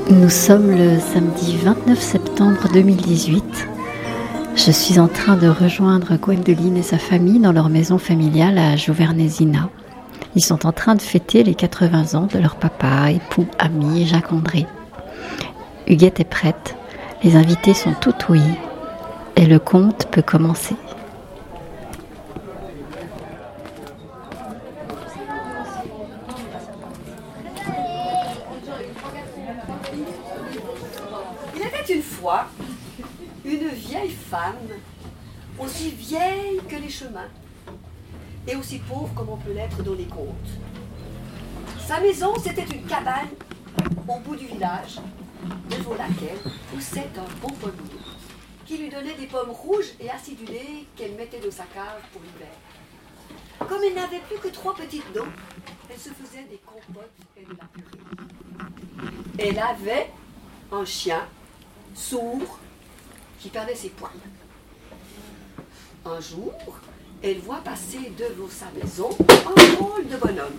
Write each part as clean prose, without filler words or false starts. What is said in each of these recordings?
Nous sommes le samedi 29 septembre 2018. Je suis en train de rejoindre Gwendoline et sa famille dans leur maison familiale à Giovernezina. Ils sont en train de fêter les 80 ans de leur papa, époux, ami Jacques-André. Huguette est prête, les invités sont tout ouïs et le conte peut commencer. Il était une fois une vieille femme, aussi vieille que les chemins, et aussi pauvre comme on peut l'être dans les contes. Sa maison, c'était une cabane au bout du village, devant laquelle poussait un beau pommier, qui lui donnait des pommes rouges et acidulées qu'elle mettait dans sa cave pour l'hiver. Comme elle n'avait plus que 3 petites dents, elle se faisait des compotes et de la purée. Elle avait un chien sourd qui perdait ses poils. Un jour, elle voit passer devant sa maison un drôle de bonhomme.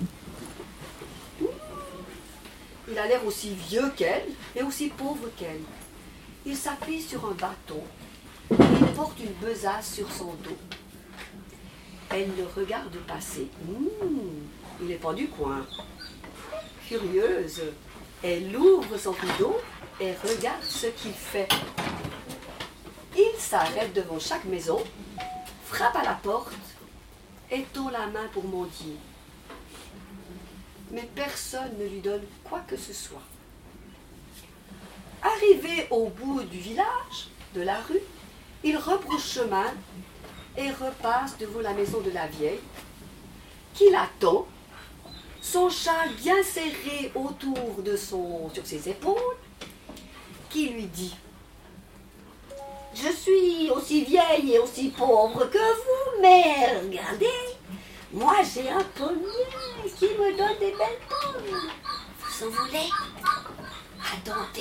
Il a l'air aussi vieux qu'elle et aussi pauvre qu'elle. Il s'appuie sur un bâton et il porte une besace sur son dos. Elle le regarde passer. Il n'est pas du coin. Curieuse, elle ouvre son rideau et regarde ce qu'il fait. Il s'arrête devant chaque maison, frappe à la porte et tend la main pour mendier. Mais personne ne lui donne quoi que ce soit. Arrivé au bout du village, de la rue, il rebrousse chemin et repasse devant la maison de la vieille, qui l'attend, son châle bien serré autour de sur ses épaules, qui lui dit « Je suis aussi vieille et aussi pauvre que vous, mais regardez, moi j'ai un pommier qui me donne des belles pommes. Vous en voulez? Attendez. »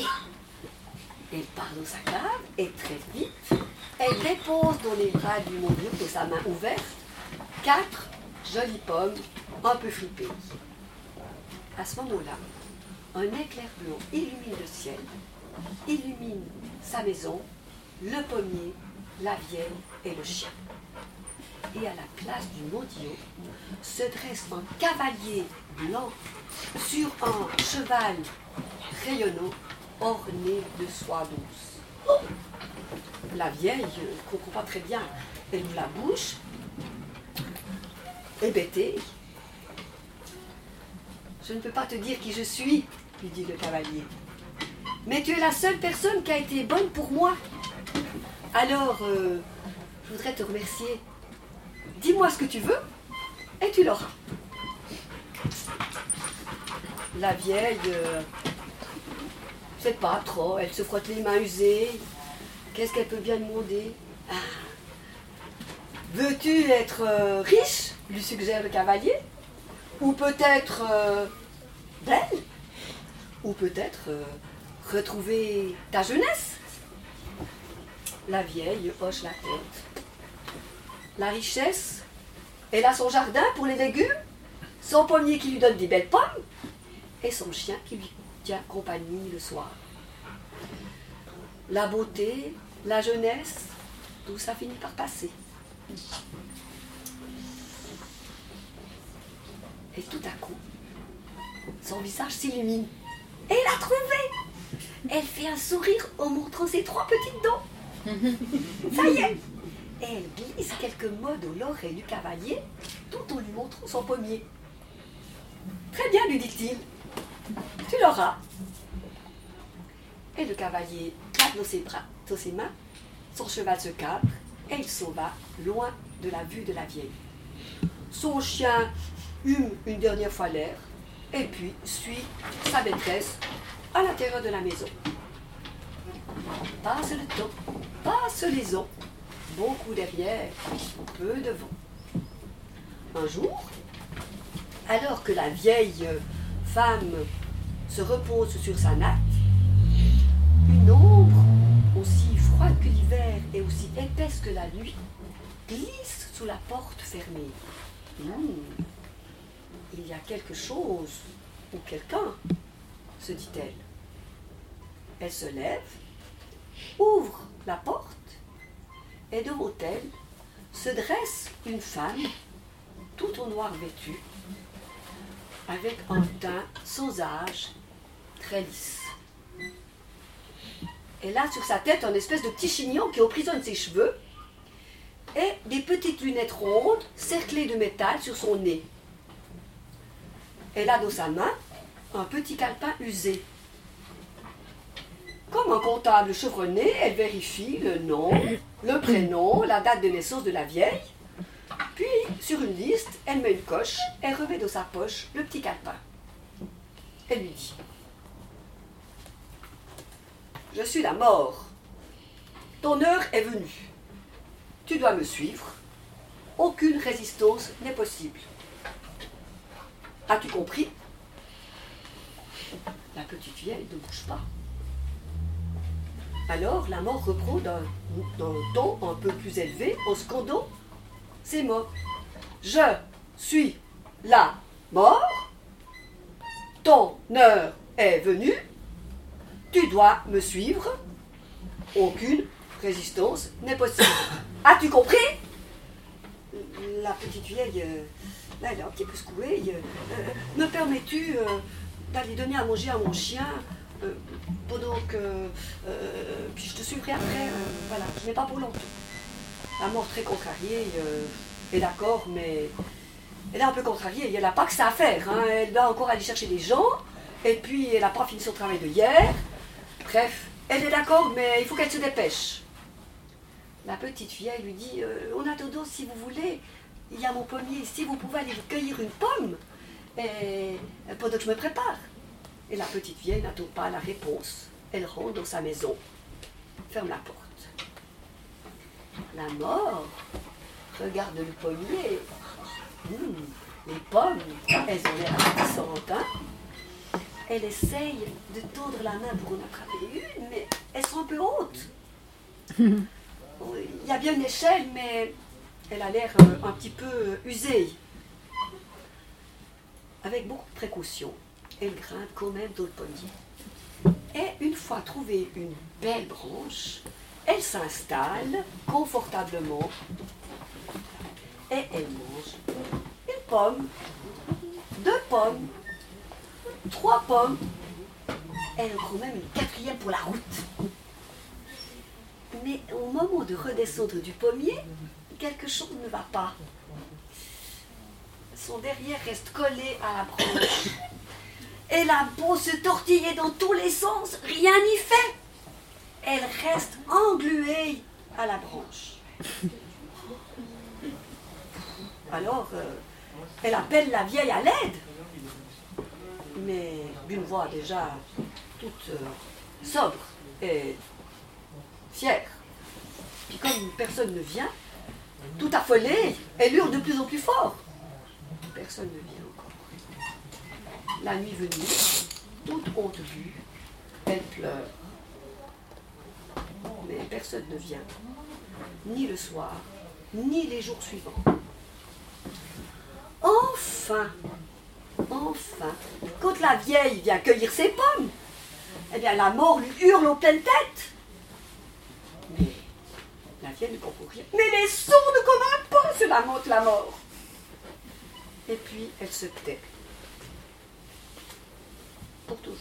Elle part dans sa cave et très vite, elle dépose dans les bras du mendiant de sa main ouverte 4 jolies pommes un peu fripées. À ce moment-là, un éclair blanc illumine le ciel, illumine sa maison, le pommier, la vieille et le chien. Et à la place du mendiant se dresse un cavalier blanc sur un cheval rayonnant orné de soie douce. La vieille ne comprend pas très bien. Elle ouvre la bouche, hébétée. « Je ne peux pas te dire qui je suis, » lui dit le cavalier. « Mais tu es la seule personne qui a été bonne pour moi. Alors, je voudrais te remercier. Dis-moi ce que tu veux et tu l'auras. » La vieille, je ne sais pas trop, elle se frotte les mains usées. Qu'est-ce qu'elle peut bien demander? Veux-tu être riche, lui suggère le cavalier. Ou peut-être belle. Ou peut-être retrouver ta jeunesse. La vieille hoche la tête. La richesse, elle a son jardin pour les légumes, son pommier qui lui donne des belles pommes, et son chien qui lui tient compagnie le soir. La beauté, la jeunesse, tout ça finit par passer. Et tout à coup, son visage s'illumine. Elle l'a trouvé! Elle fait un sourire en montrant ses 3 petites dents. Ça y est! Et elle glisse quelques mots de l'oreille du cavalier, tout en lui montrant son pommier. Très bien, lui dit-il. Tu l'auras. Et le cavalier claque dans ses bras, dans ses mains, son cheval se cabre et il s'en va loin de la vue de la vieille. Son chien hume une dernière fois l'air et puis suit sa maîtresse à l'intérieur de la maison. Passe le temps, passe les ans, beaucoup derrière, peu devant. Un jour, alors que la vieille femme se repose sur sa natte, une ombre aussi froide que l'hiver et aussi épaisse que la nuit glisse sous la porte fermée. Il y a quelque chose ou quelqu'un, se dit-elle. elle se lève, ouvre la porte, et devant elle se dresse une femme, tout en noir vêtue, avec un teint sans âge, très lisse. Elle a sur sa tête un espèce de petit chignon qui emprisonne ses cheveux et des petites lunettes rondes cerclées de métal sur son nez. Elle a dans sa main un petit calepin usé. Comme un comptable chevronné, elle vérifie le nom, le prénom, la date de naissance de la vieille. Puis, sur une liste, elle met une coche et remet dans sa poche le petit calepin. Elle lui dit: je suis la mort. Ton heure est venue. Tu dois me suivre. Aucune résistance n'est possible. As-tu compris? La petite vieille ne bouge pas. Alors la mort reprend d'un ton un peu plus élevé en scandant ces mots. Je suis la mort. Ton heure est venue. Tu dois me suivre. Aucune résistance n'est possible. As-tu compris? La petite vieille, là, elle est un petit peu secouée. Me permets-tu d'aller donner à manger à mon chien pendant que... puis je te suivrai après. Voilà, je n'ai pas pour longtemps. La mort très contrariée est d'accord, mais elle est un peu contrariée. Elle n'a pas que ça à faire. Hein. Elle doit encore aller chercher des gens. Et puis, elle n'a pas fini son travail de hier. Bref, elle est d'accord, mais il faut qu'elle se dépêche. La petite vieille lui dit: en attendant, si vous voulez, il y a mon pommier ici, vous pouvez aller cueillir une pomme et, pendant que je me prépare. Et la petite vieille n'attend pas la réponse. Elle rentre dans sa maison, ferme la porte. La mort regarde le pommier. Les pommes, elles ont l'air appétissantes, hein? Elle essaye de tendre la main pour en attraper une, mais elles sont un peu hautes. Il y a bien une échelle, mais elle a l'air un petit peu usée. Avec beaucoup de précaution, elle grimpe quand même dans le pommier. Et une fois trouvée une belle branche, elle s'installe confortablement et elle mange une pomme, 2 pommes, 3 pommes. Elle en prend même une 4e pour la route. Mais au moment de redescendre du pommier, quelque chose ne va pas. Son derrière reste collé à la branche. Elle a beau se tortiller dans tous les sens, rien n'y fait. Elle reste engluée à la branche. Alors, elle appelle la vieille à l'aide. Mais d'une voix déjà toute sobre et fière. Puis comme personne ne vient, tout affolée, elle hurle de plus en plus fort. Personne ne vient encore. La nuit venue, toute honte vue, elle pleure. Mais personne ne vient, ni le soir, ni les jours suivants. Enfin, quand la vieille vient cueillir ses pommes, eh bien la mort lui hurle en pleine tête. Mais la vieille ne comprend rien. Mais les sourds comme un pot, se lamente la mort. Et puis elle se tait. Pour toujours.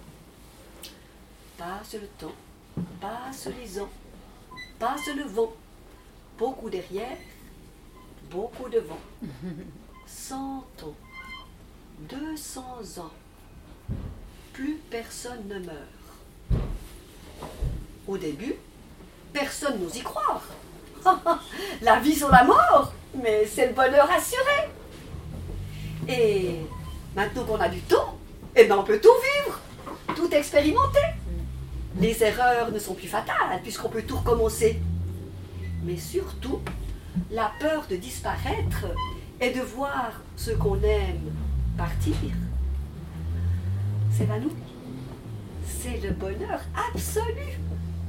Passe le temps, passe les ans, passe le vent. Beaucoup derrière, beaucoup devant. 100 ans, 200 ans, plus personne ne meurt. Au début, personne n'ose y croire. La vie sur la mort, mais c'est le bonheur assuré. Et maintenant qu'on a du temps, eh ben on peut tout vivre, tout expérimenter. Les erreurs ne sont plus fatales puisqu'on peut tout recommencer. Mais surtout, la peur de disparaître et de voir ce qu'on aime partir, s'évanouit. C'est le bonheur absolu.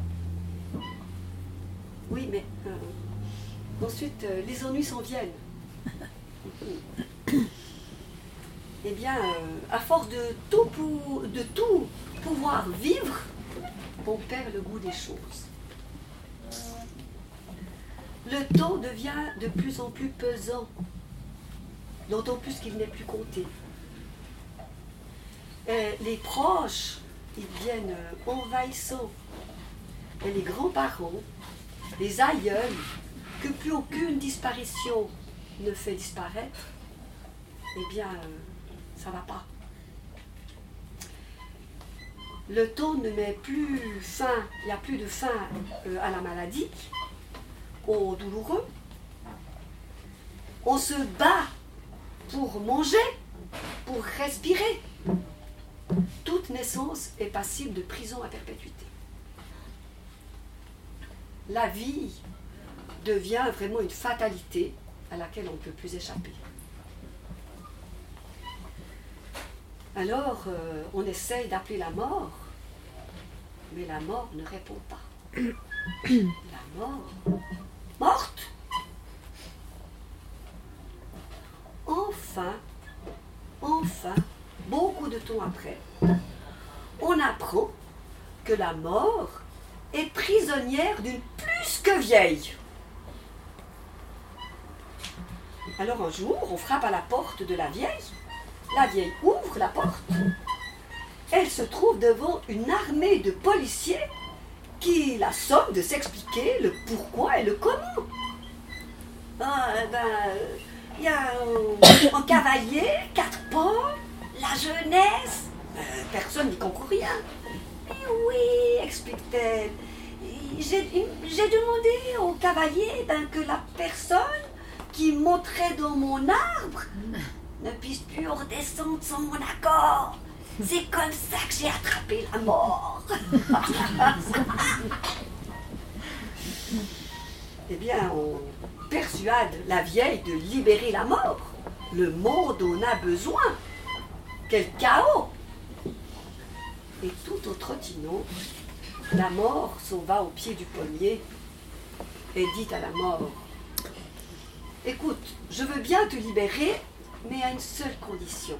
Oui, mais ensuite, les ennuis s'en viennent. Eh bien, à force de tout pouvoir vivre, on perd le goût des choses. Le temps devient de plus en plus pesant, d'autant plus qu'il n'est plus compté. Et les proches, ils deviennent envahissants. Et les grands-parents, les aïeuls, que plus aucune disparition ne fait disparaître, eh bien, ça ne va pas. Le temps ne met plus fin, il n'y a plus de fin à la maladie, au douloureux. On se bat pour manger, pour respirer. Toute naissance est passible de prison à perpétuité. La vie devient vraiment une fatalité à laquelle on ne peut plus échapper. Alors, on essaye d'appeler la mort, mais la mort ne répond pas. La mort, morte. Enfin, beaucoup de temps après, on apprend que la mort est prisonnière d'une plus que vieille. Alors un jour, on frappe à la porte de la vieille. La vieille ouvre la porte. Elle se trouve devant une armée de policiers qui la somme de s'expliquer le pourquoi et le comment. Il y a un cavalier, 4 pommes, la jeunesse. Personne n'y comprend rien. Mais oui, explique-t-elle. J'ai demandé au cavalier que la personne qui monterait dans mon arbre ne puisse plus redescendre sans mon accord. C'est comme ça que j'ai attrapé la mort. Eh bien, on persuade la vieille de libérer la mort. Le monde en a besoin. Quel chaos! Et tout au trottinant, la mort s'en va au pied du pommier et dit à la mort: écoute, je veux bien te libérer, mais à une seule condition.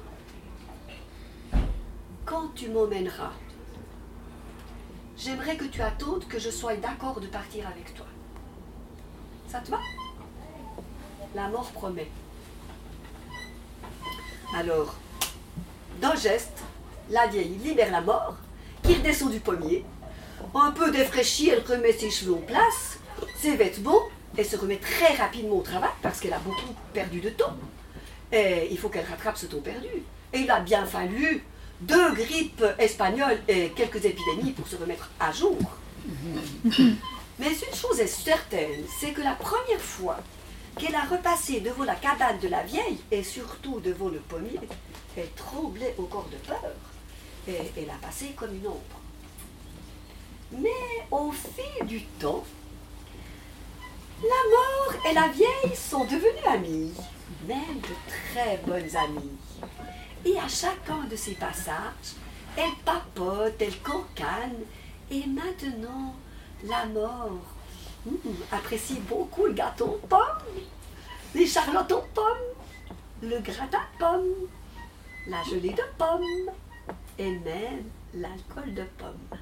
Quand tu m'emmèneras, j'aimerais que tu attendes que je sois d'accord de partir avec toi. Ça te va? La mort promet. Alors, d'un geste, la vieille libère la mort, qui redescend du pommier. Un peu défraîchie, elle remet ses cheveux en place, ses vêtements. Elle se remet très rapidement au travail parce qu'elle a beaucoup perdu de temps. Et il faut qu'elle rattrape ce temps perdu. Et il a bien fallu 2 grippes espagnoles et quelques épidémies pour se remettre à jour. Mais une chose est certaine, c'est que la première fois qu'elle a repassé devant la cabane de la vieille, et surtout devant le pommier, elle tremblait encore de peur. Et elle a passé comme une ombre. Mais au fil du temps, la mort et la vieille sont devenues amies, même de très bonnes amies. Et à chacun de ces passages, elles papotent, elles cancanent, et maintenant, la mort apprécie beaucoup le gâteau aux pommes, les charlottes aux pommes, le gratin de pommes, la gelée de pommes, et même l'alcool de pommes.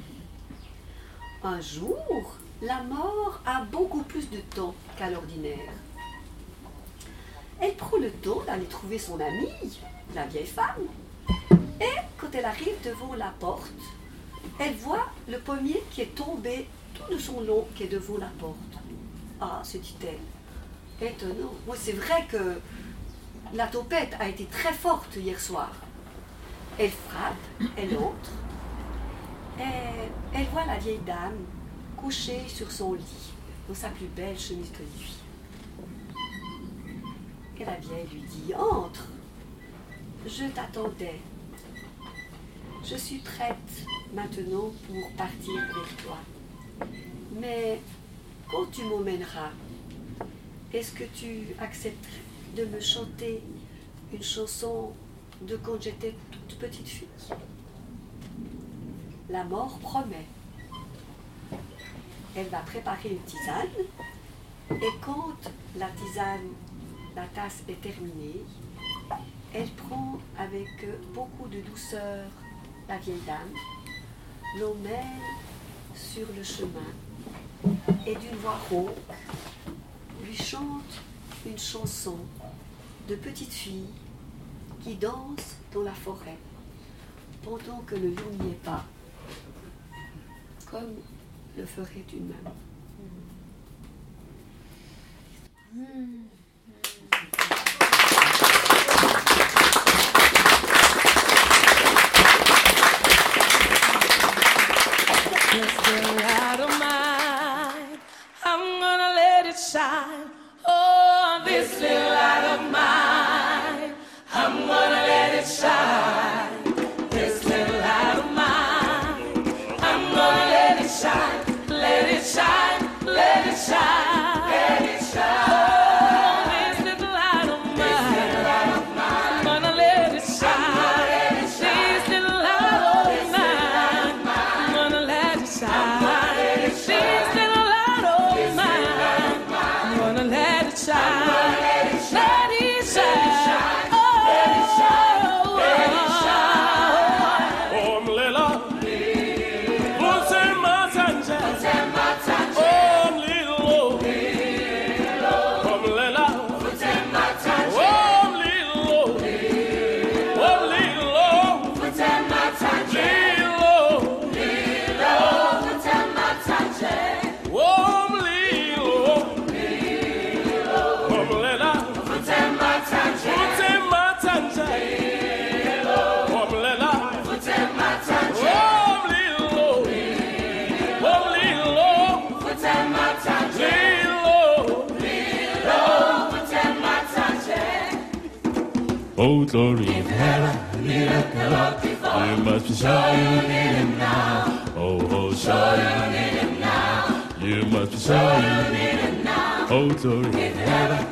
Un jour, la mort a beaucoup plus de temps qu'à l'ordinaire. Elle prend le temps d'aller trouver son amie, la vieille femme. Et quand elle arrive devant la porte, elle voit le pommier qui est tombé tout de son long, qui est devant la porte. Ah, se dit-elle, étonnant. Moi, c'est vrai que la tempête a été très forte hier soir. Elle frappe, elle entre, et elle voit la vieille dame couchée sur son lit, dans sa plus belle chemise de nuit. Et la vieille lui dit: entre, je t'attendais. Je suis prête maintenant pour partir avec toi. Mais quand tu m'emmèneras, est-ce que tu accepterais de me chanter une chanson de quand j'étais toute petite fille? La mort promet. Elle va préparer une tisane, et quand la tisane, la tasse est terminée, elle prend avec beaucoup de douceur la vieille dame, l'emmène sur le chemin et d'une voix rauque lui chante une chanson de petite fille qui danse dans la forêt pendant que le loup n'y est pas, comme le ferait une maman. This little light of mine, I'm gonna let it shine. Oh, this little light of mine, I'm gonna let it shine. This little light of mine, I'm gonna let it shine. Let it shine, let it shine, let it shine. Oh, this little light of mine, I'm gonna let it shine. This little light of mine, I'm gonna let it shine. This little light of mine, I'm gonna let it shine. Let it shine. Oh, let it shine. Let it shine. Oh, Mlela, Puse Matanja. Oh, Lilo, oh, Mlela, Puse Matanja. Oh, Lilo, oh, Lilo, Puse Matanja. Lilo, Puse Matanja. Oh, Lilo, oh, Mlela, Puse Matanja. Puse Matanja. Oh, Mlela, Puse Matanja. Oh, Lilo, oh, Lilo, Puse Matanja. Lilo, Puse Matanja. Oh, glory of heaven, you must be sure you need him now. Oh, sure you need him now. You must be sure you need him now. Oh, glory of heaven,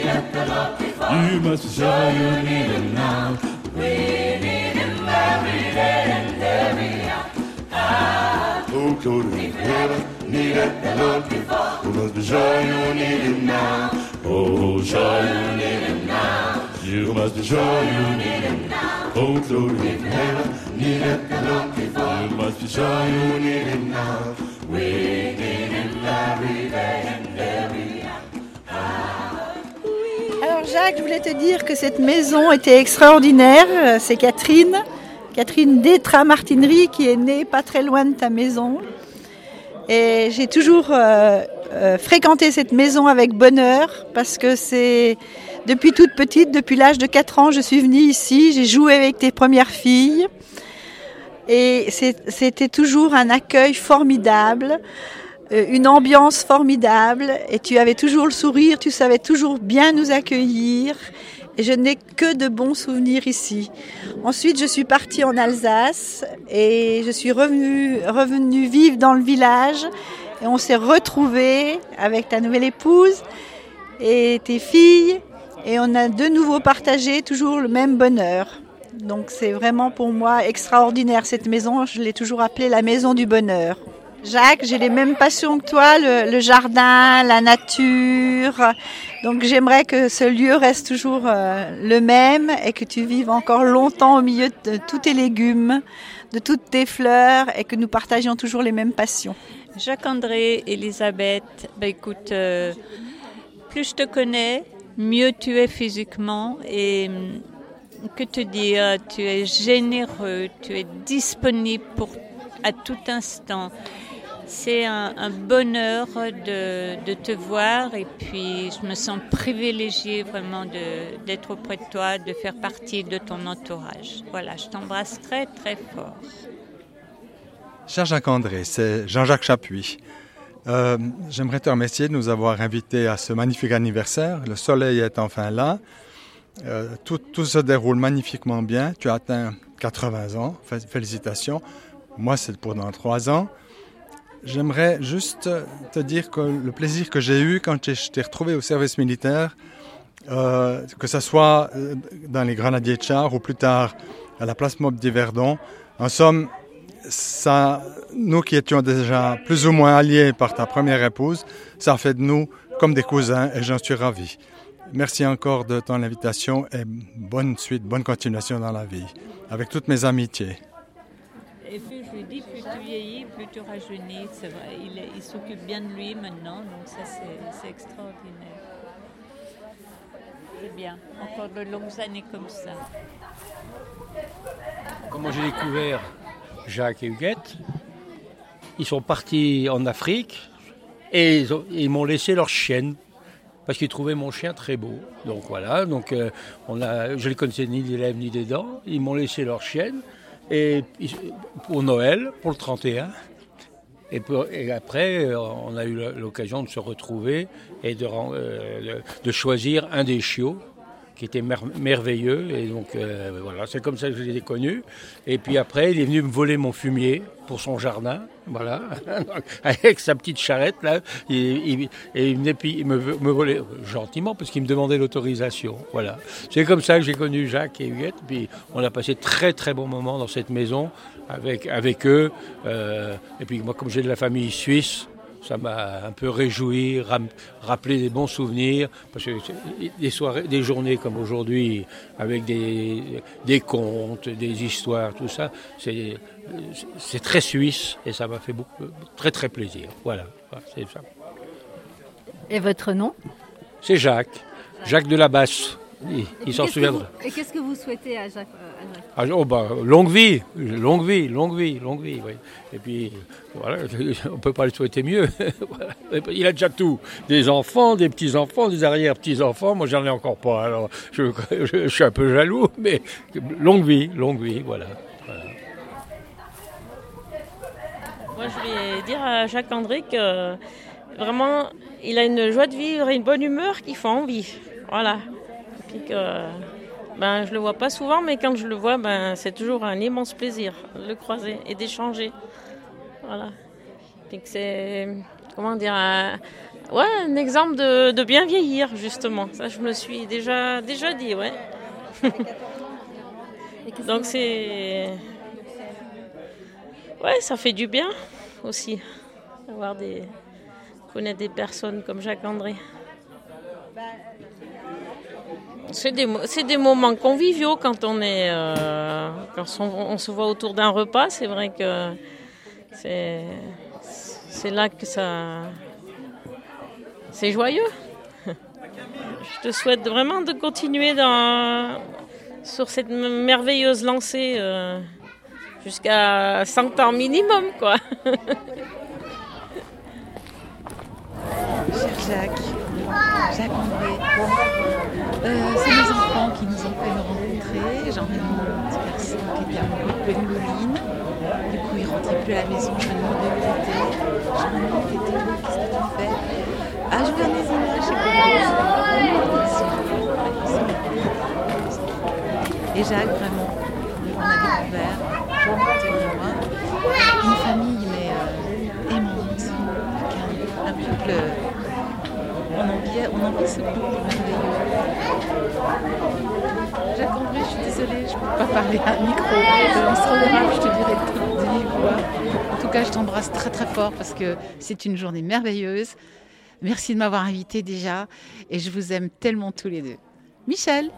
you must be sure you need him now. We need him every day and every hour. Oh, glory of heaven, needed the Lord before. You must be sure you need him now. Oh, sure you need him now. You must be sure you need him now. Oh, glory of heaven, needed the Lord before. You must be sure you need him now. We need him every day and every hour. Alors Jacques, je voulais te dire que cette maison était extraordinaire. C'est Catherine Détra-Martinerie qui est née pas très loin de ta maison. Et j'ai toujours fréquenté cette maison avec bonheur parce que c'est depuis toute petite, depuis l'âge de 4 ans, je suis venue ici, j'ai joué avec tes premières filles et c'était toujours un accueil formidable, une ambiance formidable et tu avais toujours le sourire, tu savais toujours bien nous accueillir et je n'ai que de bons souvenirs ici. Ensuite, je suis partie en Alsace et je suis revenue vivre dans le village et on s'est retrouvés avec ta nouvelle épouse et tes filles et on a de nouveau partagé toujours le même bonheur. Donc c'est vraiment pour moi extraordinaire cette maison, je l'ai toujours appelée la maison du bonheur. Jacques, j'ai les mêmes passions que toi, le jardin, la nature. Donc j'aimerais que ce lieu reste toujours le même et que tu vives encore longtemps au milieu de tous tes légumes, de toutes tes fleurs et que nous partagions toujours les mêmes passions. Jacques-André, Elisabeth, écoute, plus je te connais, mieux tu es physiquement et que te dire, tu es généreux, tu es disponible à tout instant. C'est un bonheur de te voir et puis je me sens privilégiée vraiment d'être auprès de toi, de faire partie de ton entourage. Voilà, je t'embrasse très très fort. Cher Jacques-André, c'est Jean-Jacques Chapuis. J'aimerais te remercier de nous avoir invités à ce magnifique anniversaire. Le soleil est enfin là. Tout se déroule magnifiquement bien. Tu as atteint 80 ans. Félicitations. Moi, c'est pour dans 3 ans. J'aimerais juste te dire que le plaisir que j'ai eu quand je t'ai retrouvé au service militaire, que ce soit dans les Grenadiers de Chars ou plus tard à la place Mob d'Yverdon, en somme, ça, nous qui étions déjà plus ou moins alliés par ta première épouse, ça fait de nous comme des cousins et j'en suis ravi. Merci encore de ton invitation et bonne suite, bonne continuation dans la vie, avec toutes mes amitiés. Et puis je lui dis, plus tu vieillis, plus tu rajeunis. C'est vrai, il s'occupe bien de lui maintenant, donc ça c'est extraordinaire. C'est bien, encore de longues années comme ça. Comment j'ai découvert Jacques et Huguette, ils sont partis en Afrique et ils m'ont laissé leur chienne parce qu'ils trouvaient mon chien très beau. Donc voilà, je ne les connaissais ni des lèvres ni des dents. Ils m'ont laissé leur chienne et pour Noël, pour le 31. Et après, on a eu l'occasion de se retrouver et de choisir un des chiots qui était merveilleux. Et donc voilà, c'est comme ça que je les ai connus. Et puis après, il est venu me voler mon fumier pour son jardin, voilà, avec sa petite charrette là. Il venait puis il me volait gentiment parce qu'il me demandait l'autorisation. Voilà, c'est comme ça que j'ai connu Jacques et Huguette. Puis on a passé très très bons moments dans cette maison avec eux. Et puis moi, comme j'ai de la famille suisse, ça m'a un peu réjoui, rappelé des bons souvenirs, parce que des soirées, des journées comme aujourd'hui, avec des contes, des histoires, tout ça, c'est très suisse et ça m'a fait très très plaisir. Voilà, c'est ça. Et votre nom ? C'est Jacques de la Basse. Il s'en souviendra. Et qu'est-ce que vous souhaitez à Jacques ? Longue vie, oui. Et puis, voilà, on ne peut pas le souhaiter mieux. Voilà. Il a déjà tout. Des enfants, des petits-enfants, des arrière-petits-enfants. Moi, j'en ai encore pas. Alors, je suis un peu jaloux, mais longue vie, voilà. Moi, je vais dire à Jacques-André que vraiment, il a une joie de vivre et une bonne humeur qui fait envie. Voilà. Puis que, je le vois pas souvent, mais quand je le vois, c'est toujours un immense plaisir de le croiser et d'échanger. Voilà. Puis que c'est, un exemple de bien vieillir, justement. Ça, je me suis déjà dit, ouais. Donc ça fait du bien aussi, connaître des personnes comme Jacques-André. C'est des moments conviviaux quand on se voit autour d'un repas. C'est vrai que c'est là que c'est joyeux. Je te souhaite vraiment de continuer sur cette merveilleuse lancée jusqu'à 100 ans minimum, quoi. Cher Jacques-André, c'est mes enfants qui nous ont fait nous rencontrer. J'en ai mon petit garçon qui était amoureux de Gwendoline. Du coup, il ne rentrait plus à la maison. Je me demandais où il était. Qu'est-ce que tu fais ? Ah, je viens des images chez Et Jacques, vraiment, on a découvert, une famille aimante, un couple. On envie ce couple merveilleux. Jacques-André, je suis désolée, je ne peux pas parler à un micro. On se reverra, je te dirai tout de vive voix. En tout cas, je t'embrasse très très fort parce que c'est une journée merveilleuse. Merci de m'avoir invitée déjà et je vous aime tellement tous les deux. Michel.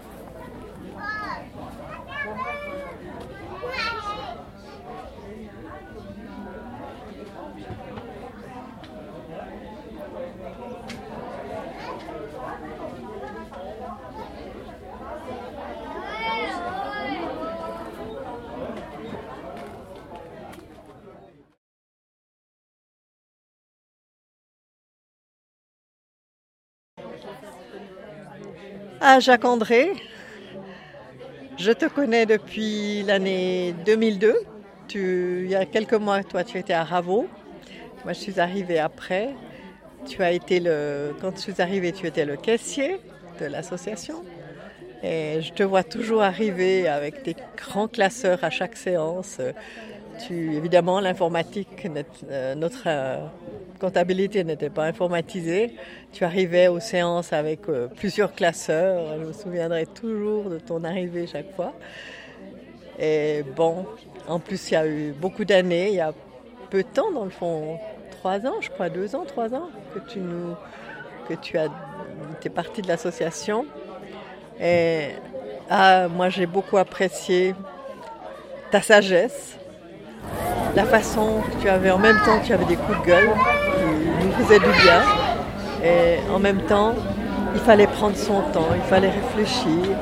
Ah, Jacques-André, je te connais depuis l'année 2002. Il y a quelques mois, toi, tu étais à Raveau. Moi, je suis arrivée après. Quand je suis arrivée, tu étais le caissier de l'association. Et je te vois toujours arriver avec des grands classeurs à chaque séance. Évidemment, l'informatique, notre comptabilité n'était pas informatisée. Tu arrivais aux séances avec plusieurs classeurs. Je me souviendrai toujours de ton arrivée chaque fois. Et bon, en plus, il y a eu beaucoup d'années, il y a peu de temps, dans le fond, 3 ans, je crois, 2 ans, 3 ans, que tu es partie de l'association. Et moi, j'ai beaucoup apprécié ta sagesse. la façon que tu avais, en même temps tu avais des coups de gueule qui nous faisaient du bien. Et en même temps, il fallait prendre son temps, il fallait réfléchir,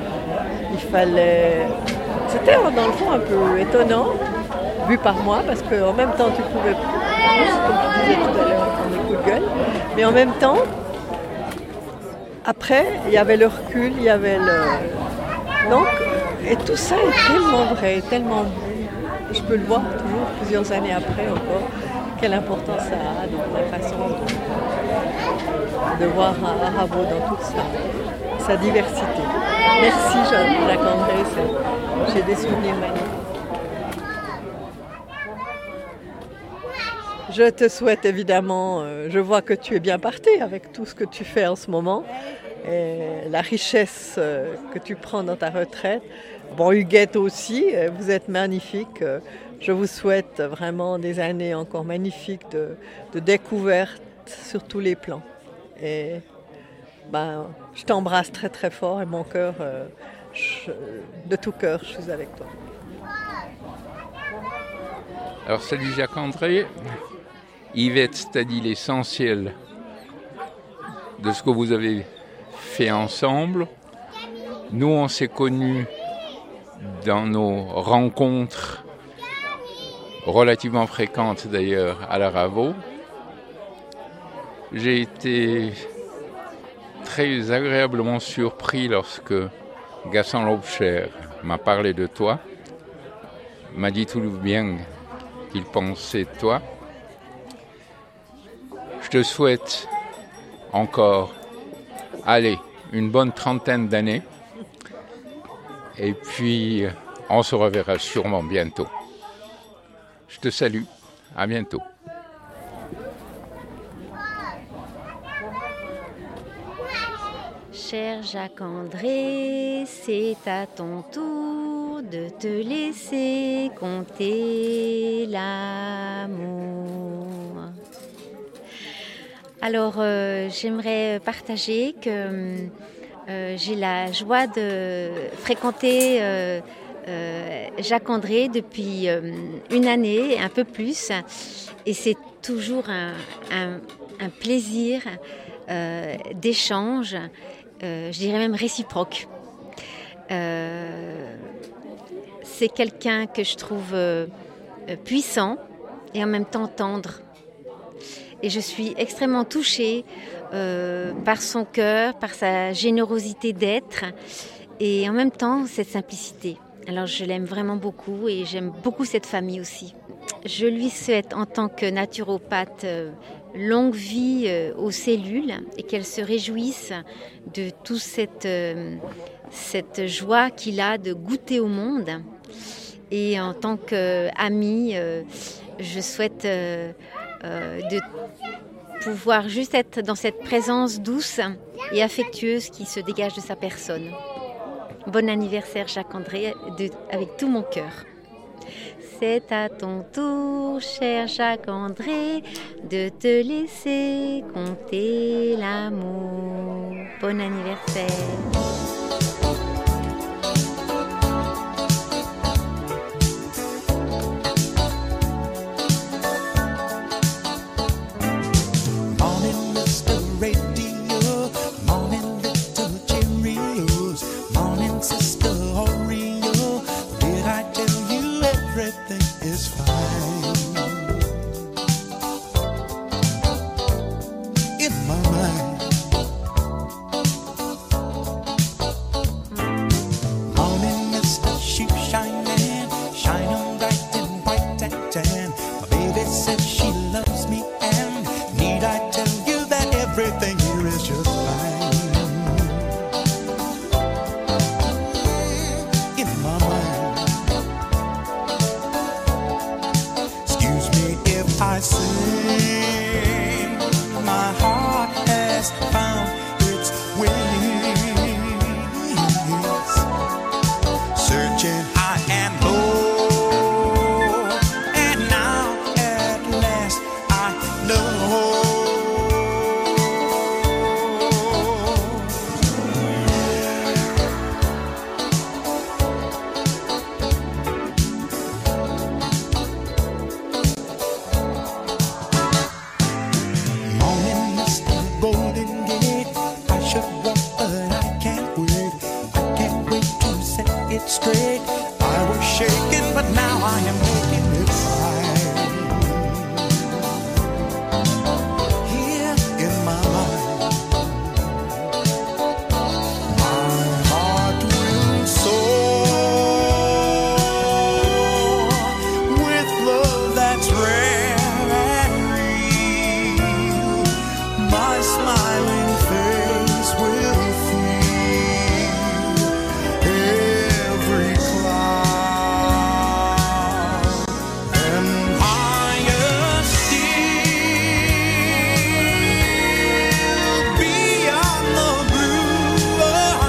C'était dans le fond un peu étonnant, vu par moi, parce qu'en même temps tu pouvais, comme tu disais tout à l'heure, prendre des coups de gueule, mais en même temps, après, il y avait le recul, il y avait Donc, et tout ça est tellement vrai, tellement beau. Je peux le voir toujours, plusieurs années après encore, quelle importance ça a dans la façon de voir Arabo dans toute sa diversité. Merci Jacques-André, j'ai des souvenirs magnifiques. Je te souhaite évidemment, je vois que tu es bien parti avec tout ce que tu fais en ce moment et la richesse que tu prends dans ta retraite. Bon, Huguette aussi, vous êtes magnifique. Je vous souhaite vraiment des années encore magnifiques de découverte sur tous les plans. Et je t'embrasse très très fort et mon cœur, de tout cœur, je suis avec toi. Alors salut Jacques-André. Yvette t'a dit l'essentiel de ce que vous avez fait ensemble. Nous, on s'est connus dans nos rencontres relativement fréquentes d'ailleurs à l'Aravo. J'ai été très agréablement surpris lorsque Gaston Lobcher m'a parlé de toi, m'a dit tout le bien qu'il pensait de toi. Je te souhaite encore, une bonne 30aine d'années. Et puis, on se reverra sûrement bientôt. Je te salue. À bientôt. Cher Jacques-André, c'est à ton tour de te laisser compter l'amour. Alors, j'aimerais partager que j'ai la joie de fréquenter Jacques-André depuis une année, un peu plus, et c'est toujours un plaisir d'échange, je dirais même réciproque. C'est quelqu'un que je trouve puissant et en même temps tendre. Et je suis extrêmement touchée par son cœur, par sa générosité d'être et en même temps cette simplicité. Alors je l'aime vraiment beaucoup et j'aime beaucoup cette famille aussi. Je lui souhaite en tant que naturopathe longue vie aux cellules et qu'elle se réjouisse de toute cette joie qu'il a de goûter au monde. Et en tant qu'amie, je souhaite de pouvoir juste être dans cette présence douce et affectueuse qui se dégage de sa personne. Bon anniversaire Jacques-André, avec tout mon cœur. C'est à ton tour, cher Jacques-André, de te laisser compter l'amour. Bon anniversaire. but now I am making it right. Here in my mind, my heart will soar with love that's rare and real. My smiling face will feel every cloud, and higher still beyond the blue,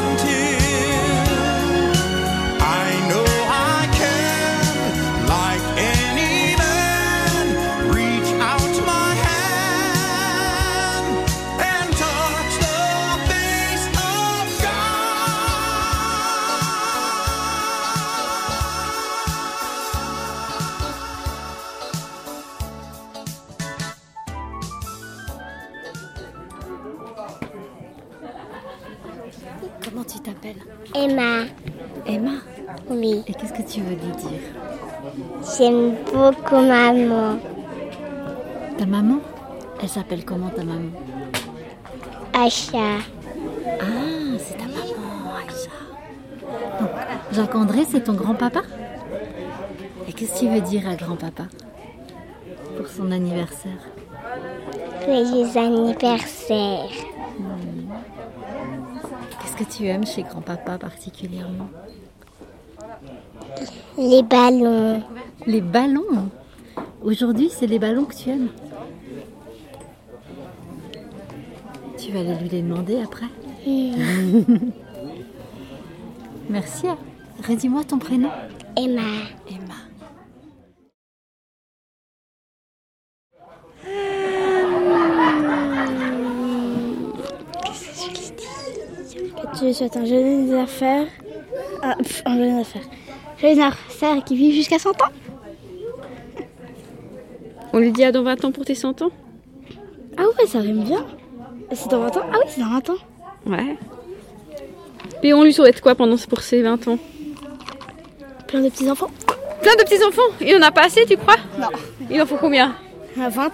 until I know I can, like any man, reach out my hand and touch the face of Comment tu t'appelles? Emma, Emma. oui, Et qu'est-ce que tu veux lui dire? j'aime beaucoup maman. Ta maman? Elle s'appelle comment ta maman? Acha, Ah, c'est ta maman, Aïcha. Donc, Jacques-André, c'est ton grand-papa? Et qu'est-ce que tu veux dire à grand-papa pour son anniversaire? joyeux anniversaire. Qu'est-ce que tu aimes chez grand-papa particulièrement? Les ballons, Les ballons. Aujourd'hui, c'est les ballons que tu aimes. Tu vas aller lui les demander après. Merci. Redis-moi ton prénom. Emma, Emma. que tu souhaites un joyeux anniversaire. Un joyeux anniversaire. Joyeux anniversaire qui vit jusqu'à 100 ans. On lui dit à dans 20 ans pour tes 100 ans? Ah ouais, ça rime bien. C'est dans 20 ans? Ah oui, c'est dans 20 ans. Ouais. Et on lui souhaite quoi pour ses 20 ans? Plein de petits-enfants. Plein de petits-enfants? Il en a pas assez, tu crois? Non. Il en faut combien? 20.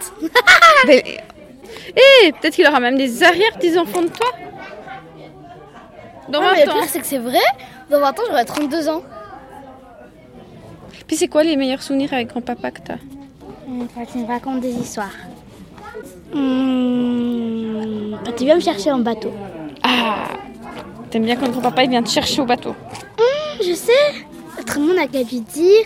Et peut-être qu'il aura même des arrière-petits-enfants de toi. Dans 20 mais le ans. pire, c'est que c'est vrai. Dans 20 ans, j'aurai 32 ans. Puis c'est quoi les meilleurs souvenirs avec grand-papa que t'as? Quand tu me racontes des histoires. Quand tu viens me chercher en bateau. Ah, t'aimes bien quand grand-papa il vient te chercher au bateau? Je sais. Autrement, on n'a qu'à lui dire.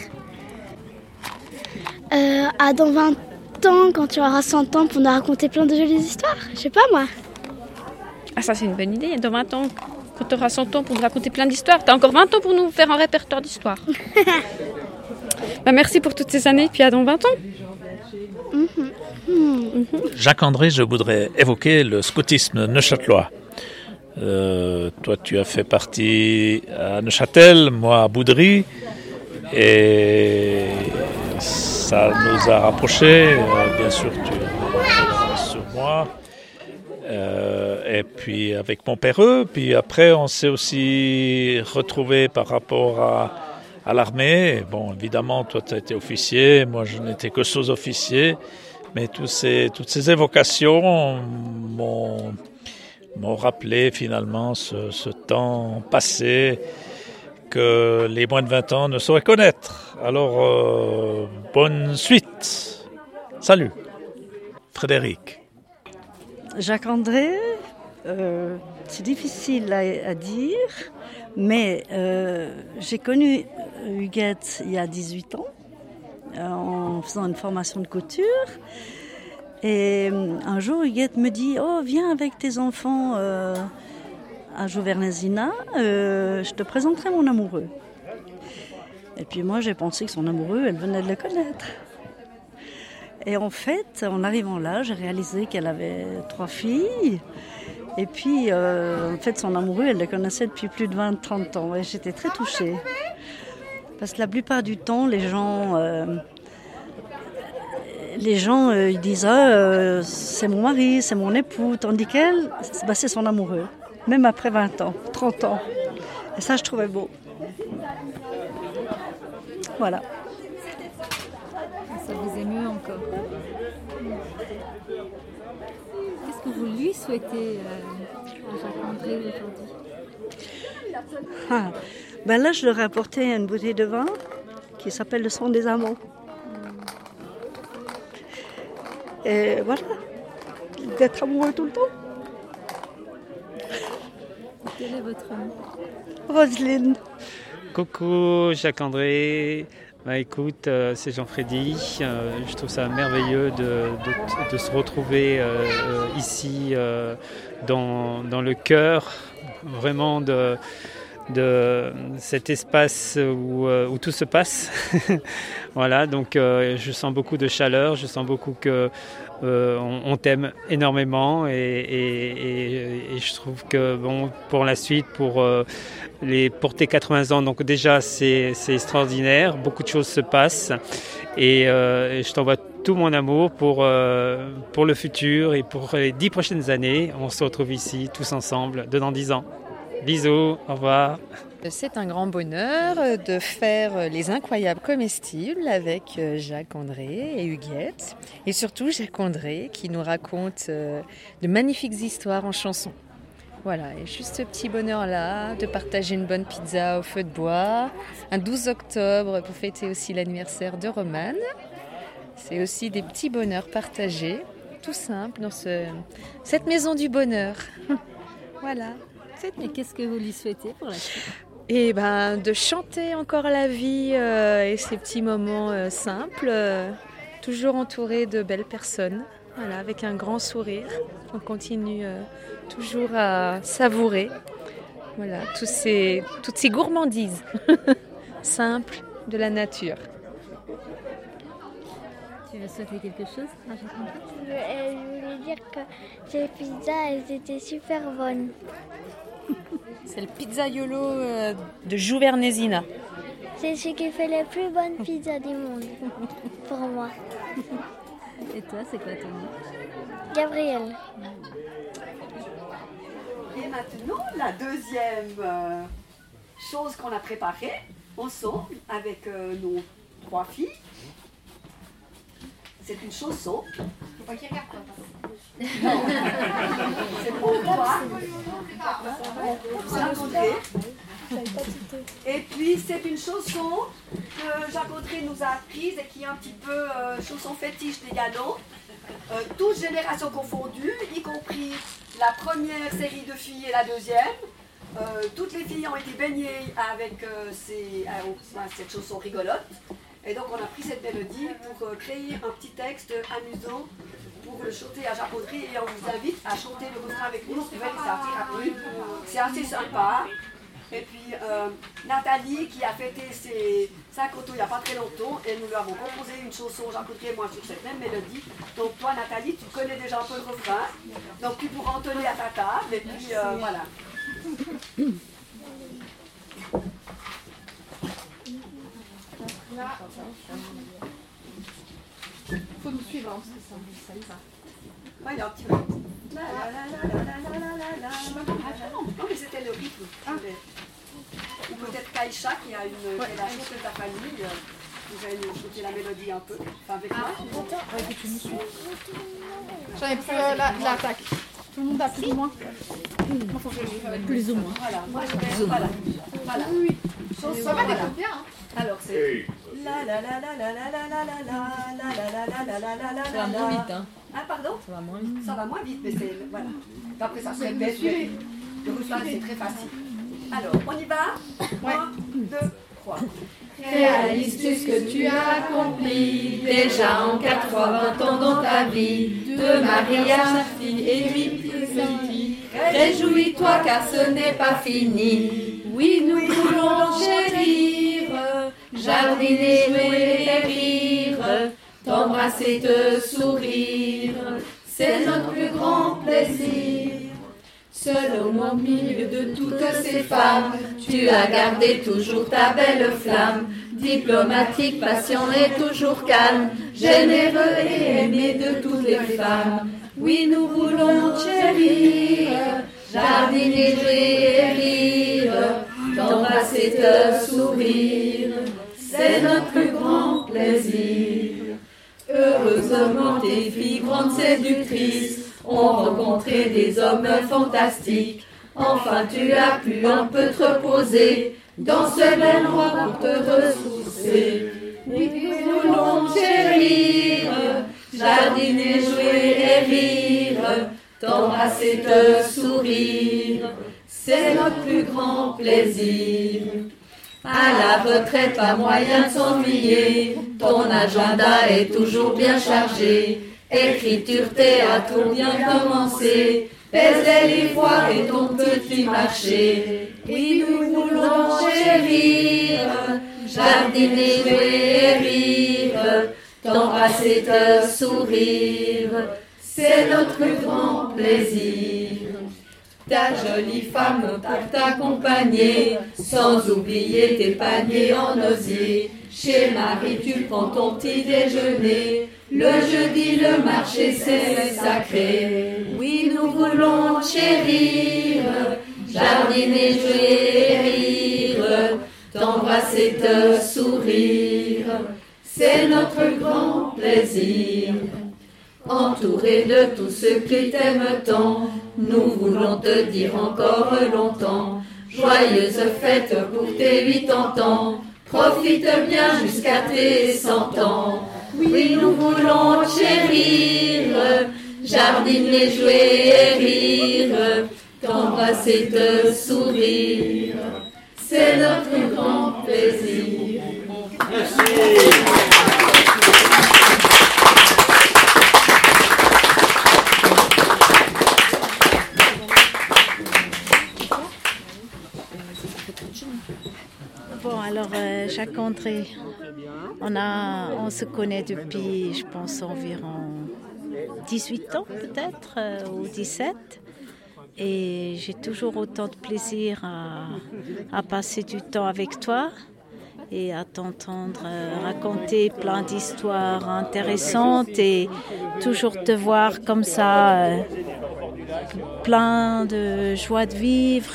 Dans 20 ans, quand tu auras 100 ans, pour nous raconter plein de jolies histoires. Je sais pas, moi. Ah, ça c'est une bonne idée. Dans 20 ans, quand tu auras 100 ans pour nous raconter plein d'histoires, t'as encore 20 ans pour nous faire un répertoire d'histoires. Merci pour toutes ces années, puis à dans 20 ans. Jacques-André, je voudrais évoquer le scoutisme neuchâtelois. Toi, tu as fait partie à Neuchâtel, moi à Boudry, et ça nous a rapprochés. Bien sûr, tu es sur moi. Et puis avec mon père, puis après on s'est aussi retrouvés par rapport à l'armée. Bon, évidemment, toi tu as été officier, moi je n'étais que sous-officier, mais toutes ces évocations m'ont rappelé finalement ce temps passé que les moins de 20 ans ne sauraient connaître. Alors, bonne suite. Salut. Frédéric. Jacques-André, c'est difficile à dire, mais j'ai connu Huguette il y a 18 ans en faisant une formation de couture. Et un jour, Huguette me dit « Oh, viens avec tes enfants à Jouvernezina, je te présenterai mon amoureux. » Et puis moi, j'ai pensé que son amoureux, elle venait de le connaître. Et en fait, en arrivant là, j'ai réalisé qu'elle avait 3 filles. Et puis, en fait, son amoureux, elle le connaissait depuis plus de 20-30 ans. Et j'étais très touchée. Parce que la plupart du temps, les gens ils disent c'est mon mari, c'est mon époux. Tandis qu'elle, c'est son amoureux. Même après 20 ans, 30 ans. Et ça, je trouvais beau. Voilà. Ça vous émeut encore. Qu'est-ce que vous lui souhaitez à Jacques-André aujourd'hui? Ben là, je leur ai apporté une bouteille de vin qui s'appelle le sang des amants. Et voilà, d'être amoureux tout le temps. Quel est votre nom? Roselyne. Coucou Jacques-André, écoute, c'est Jean-Frédy, je trouve ça merveilleux de se retrouver ici dans le cœur vraiment de cet espace où tout se passe. Voilà, donc je sens beaucoup de chaleur, je sens beaucoup que on t'aime énormément et je trouve que bon, pour la suite, pour tes 80 ans, donc déjà c'est extraordinaire, beaucoup de choses se passent et je t'envoie tout mon amour pour le futur et pour les 10 prochaines années. On se retrouve ici tous ensemble dans 10 ans. Bisous, au revoir. C'est un grand bonheur de faire les incroyables comestibles avec Jacques-André et Huguette. Et surtout Jacques-André qui nous raconte de magnifiques histoires en chansons. Voilà, et juste ce petit bonheur-là de partager une bonne pizza au feu de bois. Un 12 octobre pour fêter aussi l'anniversaire de Romane. C'est aussi des petits bonheurs partagés, tout simple, dans cette maison du bonheur. Voilà. Et qu'est-ce que vous lui souhaitez pour la suite? Et de chanter encore la vie et ces petits moments simples, toujours entouré de belles personnes, voilà, avec un grand sourire. On continue toujours à savourer, voilà, toutes ces gourmandises simples de la nature. Tu veux souhaiter quelque chose à Jacques-André? Je voulais dire que ces pizzas, elles étaient super bonnes. C'est le pizzaiolo de Jouvernésina. C'est ce qui fait les plus bonnes pizzas du monde, pour moi. Et toi, c'est quoi ton nom? Gabriel. Et maintenant, la deuxième chose qu'on a préparée ensemble avec nos 3 filles, c'est une chanson. Faut pas qu'il regarde. Non. C'est pour toi. Jacques-André. Et puis c'est une chanson que Jacques-André nous a apprise et qui est un petit peu chanson fétiche des Galons. Toutes générations confondues, y compris la première série de filles et la deuxième. Toutes les filles ont été baignées avec cette chanson rigolote. Et donc on a pris cette mélodie pour créer un petit texte amusant pour le chanter à Jacques-André et on vous invite à chanter le refrain avec nous. C'est assez sympa. Et puis Nathalie qui a fêté ses 50 ans il n'y a pas très longtemps et nous lui avons composé une chanson, Jacques-André et moi, sur cette même mélodie. Donc toi Nathalie, tu connais déjà un peu le refrain, donc tu pourras entonner à ta table et puis voilà. Faut nous suivre, hein, parce que ça y va. Ouais, il y a un petit peu. Non, mais c'était le rythme. Ou peut-être Kaïcha qui a la chanson de ta famille. Vous allez nous chanter la mélodie un peu. Enfin, avec moi. Ouais, que tu nous suis. J'en ai plus l'attaque. Tout le monde a plus ou moins. Plus ou moins. Voilà, moi je vais. Voilà. Oui. Ça va découvrir bien. Alors c'est. Ça va moins vite, hein. Ah, pardon? Ça va moins vite. Ça va moins vite, mais c'est. Voilà. Après, ça se répète. Le refrain, c'est très facile. Alors, on y va? 1, 2, 3. Réalise tout ce que tu as accompli déjà en 80 ans dans ta vie. De Marie à sa fille et 8 petits. Réjouis-toi car ce n'est pas fini. Oui, nous voulons chérir, jardiner, jouer et rire, t'embrasser, te sourire. C'est notre plus grand plaisir. Seul au milieu de toutes ces femmes, tu as gardé toujours ta belle flamme. Diplomatique, patient et toujours calme, généreux et aimé de toutes les femmes. Oui, nous voulons chérir, jardiner, jouer et rire, t'embrasser, te sourire. C'est notre plus grand plaisir. heureusement tes filles grandes séductrices ont rencontré des hommes fantastiques. Enfin tu as pu un peu te reposer dans ce bel endroit pour te ressourcer. Nous voulons chérir, jardiner, jouer et rire, t'embrasser, te sourire, c'est notre plus grand plaisir. À la retraite, pas moyen de s'ennuyer, ton agenda est toujours bien chargé, écriture, théâtre, bien commencé, pèse les livres et ton petit marché. Oui, nous voulons chérir, jardiner, jouer et rire, t'embrasser, te sourire, c'est notre plus grand plaisir. Ta jolie femme pour t'accompagner, sans oublier tes paniers en osier. Chez Marie, tu prends ton petit déjeuner. Le jeudi, le marché, c'est sacré. Oui, nous voulons chérir, jardiner, jouer et rire, t'embrasser, te sourire, c'est notre grand plaisir. Entouré de tous ceux qui t'aiment tant, nous voulons te dire encore longtemps, joyeuse fête pour tes 80 ans, profite bien jusqu'à tes 100 ans. Oui, nous voulons chérir, jardiner, jouer et rire, t'embrasser, te sourire, c'est notre plus grand plaisir. Merci. Bon, alors Jacques-André, on se connaît depuis, je pense, environ 18 ans peut-être, ou 17. Et j'ai toujours autant de plaisir à passer du temps avec toi et à t'entendre raconter plein d'histoires intéressantes et toujours te voir comme ça, plein de joie de vivre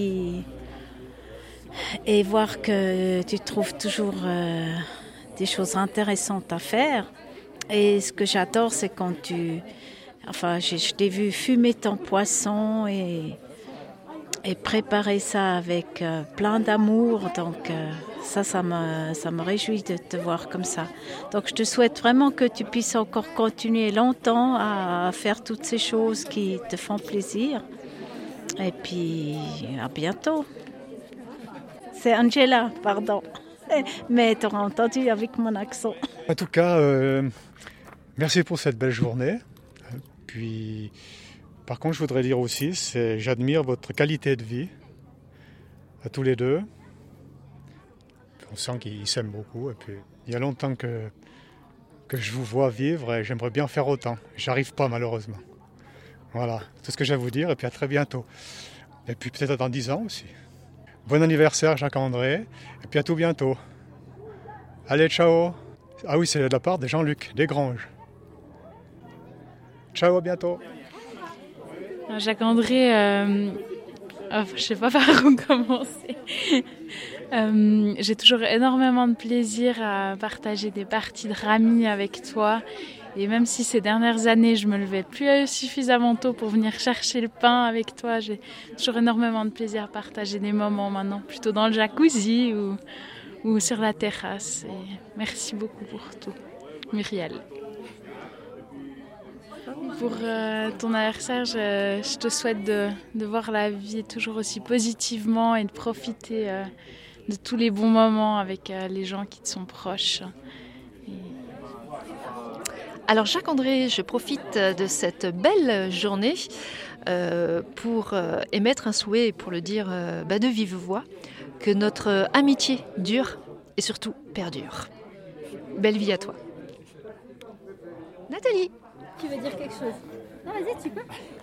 et voir que tu trouves toujours des choses intéressantes à faire. Et ce que j'adore, c'est quand je t'ai vu fumer ton poisson et préparer ça avec plein d'amour. Donc ça me réjouit de te voir comme ça. Donc je te souhaite vraiment que tu puisses encore continuer longtemps à faire toutes ces choses qui te font plaisir. Et puis à bientôt. C'est Angela, pardon. Mais tu auras entendu avec mon accent. En tout cas, merci pour cette belle journée. Puis, par contre, je voudrais dire aussi, j'admire votre qualité de vie, à tous les deux. On sent qu'ils s'aiment beaucoup. Et puis, il y a longtemps que je vous vois vivre et j'aimerais bien faire autant. J'arrive pas, malheureusement. Voilà, c'est ce que j'ai à vous dire. Et puis, à très bientôt. Et puis, peut-être dans 10 ans aussi. Bon anniversaire Jacques-André, et puis à tout bientôt. Allez, ciao. Ah oui, c'est de la part de Jean-Luc Desgranges. Ciao, à bientôt. Jacques-André, je ne sais pas par où commencer. J'ai toujours énormément de plaisir à partager des parties de rami avec toi. Et même si ces dernières années, je me levais plus suffisamment tôt pour venir chercher le pain avec toi, j'ai toujours énormément de plaisir à partager des moments maintenant, plutôt dans le jacuzzi ou sur la terrasse. Et merci beaucoup pour tout, Muriel. Pour ton anniversaire, je te souhaite de voir la vie toujours aussi positivement et de profiter de tous les bons moments avec les gens qui te sont proches. Alors Jacques-André, je profite de cette belle journée pour émettre un souhait et pour le dire de vive voix, que notre amitié dure et surtout perdure. Belle vie à toi. Nathalie. Tu veux dire quelque chose? Non, vas-y, tu peux.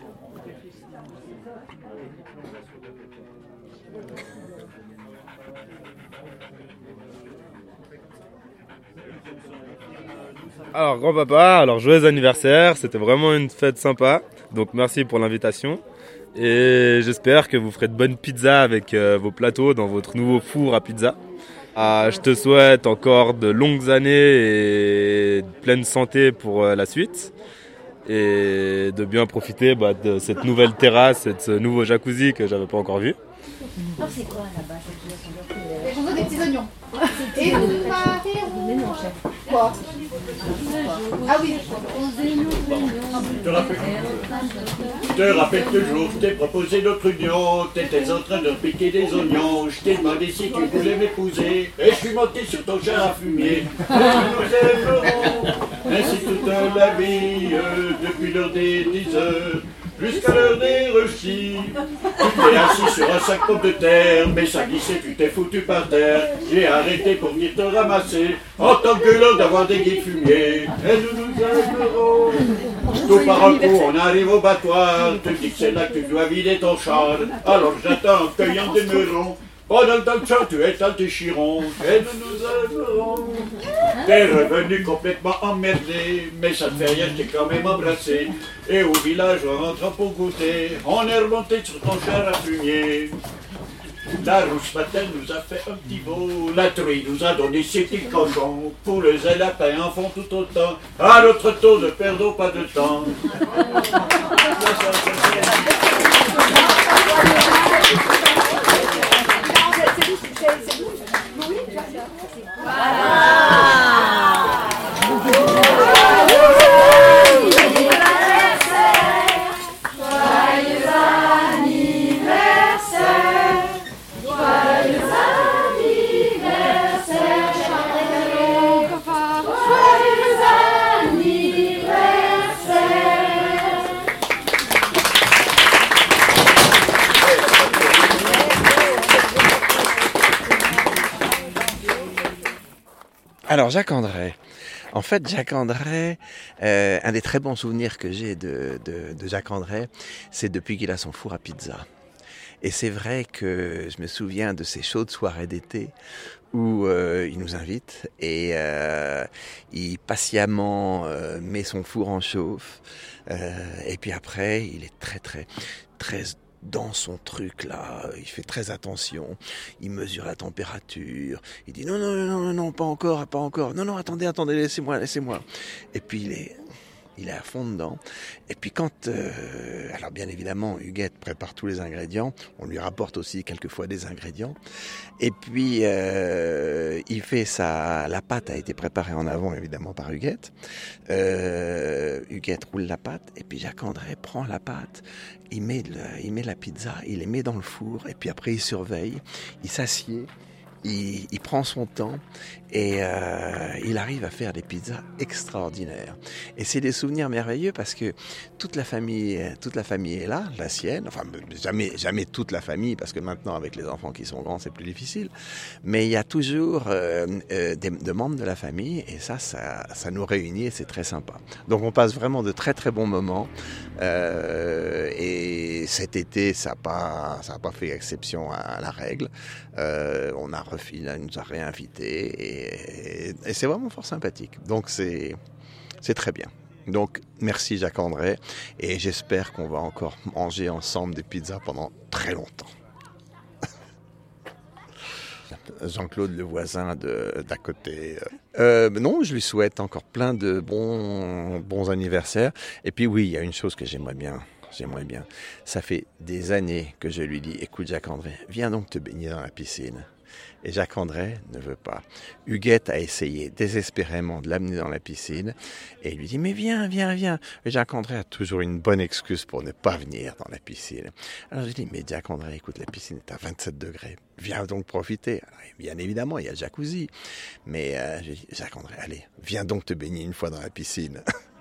Alors grand-papa, joyeux anniversaire, c'était vraiment une fête sympa, donc merci pour l'invitation. Et j'espère que vous ferez de bonnes pizzas avec vos plateaux dans votre nouveau four à pizza. Je te souhaite encore de longues années et de pleine santé pour la suite. Et de bien profiter de cette nouvelle terrasse et de ce nouveau jacuzzi que j'avais pas encore vu. C'est quoi là-bas? On veut des petits oignons. Et on va faire quoi? Ah oui. Je te rappelle toujours, je t'ai proposé d'autres oignons. T'étais en train de piquer des oignons. Je t'ai demandé si tu voulais m'épouser. Et je suis monté sur ton char à fumier. Nous aimerons ainsi toute la vie, depuis l'heure des 10 heures jusqu'à l'heure des rechis. Tu t'es assis sur un sac pomme de terre, mais ça glissait, tu t'es foutu par terre. J'ai arrêté pour venir te ramasser, en tant que l'heure d'avoir des guides fumiers. Et nous nous aimerons. Tout par un coup, on arrive au battoir. Tu dis que c'est là que tu dois vider ton char. Alors j'attends en cueillant des meurons. Pendant le temps que tu étales tes chirons. Et nous nous aimerons. T'es revenu complètement emmerdé, mais ça ne fait rien, je t'ai quand même embrassé. Et au village, en rentrant pour goûter, on est remonté sur ton char à fumier. La rousse matin nous a fait un petit veau, la truie nous a donné ses petits cochons, poules et lapins en font tout autant, à notre tour ne perdons pas de temps. Alors Jacques André, en fait Jacques André, un des très bons souvenirs que j'ai de Jacques André, c'est depuis qu'il a son four à pizza. Et c'est vrai que je me souviens de ces chaudes soirées d'été où il nous invite et il patiemment met son four en chauffe. Et puis après, il est très dans son truc là, il fait très attention, il mesure la température, il dit non, pas encore, non, attendez, laissez-moi. Et puis il est à fond dedans. Et puis quand, alors bien évidemment, Huguette prépare tous les ingrédients, on lui rapporte aussi quelquefois des ingrédients. Et puis il fait la pâte a été préparée en avant évidemment par Huguette. Huguette roule la pâte et puis Jacques André prend la pâte, il met la pizza, il les met dans le four et puis après il surveille, il s'assied. Il prend son temps et il arrive à faire des pizzas extraordinaires. Et c'est des souvenirs merveilleux parce que toute la famille est là, la sienne. Enfin, jamais toute la famille parce que maintenant avec les enfants qui sont grands c'est plus difficile. Mais il y a toujours des membres de la famille et ça nous réunit et c'est très sympa. Donc on passe vraiment de très bons moments. Et cet été ça a pas fait exception à la règle. Il nous a réinvités et c'est vraiment fort sympathique. Donc c'est très bien. Donc merci Jacques André et j'espère qu'on va encore manger ensemble des pizzas pendant très longtemps. Jean-Claude le voisin d'à côté. Non, je lui souhaite encore plein de bons anniversaires. Et puis oui, il y a une chose que j'aimerais bien. Ça fait des années que je lui dis, écoute Jacques André, viens donc te baigner dans la piscine. Et Jacques André ne veut pas. Huguette a essayé désespérément de l'amener dans la piscine et il lui dit mais viens. Et Jacques André a toujours une bonne excuse pour ne pas venir dans la piscine. Alors je dis mais Jacques André, écoute, la piscine est à 27 degrés. Viens donc profiter. Alors, bien évidemment, il y a le jacuzzi. Mais je dis Jacques André, allez, viens donc te baigner une fois dans la piscine.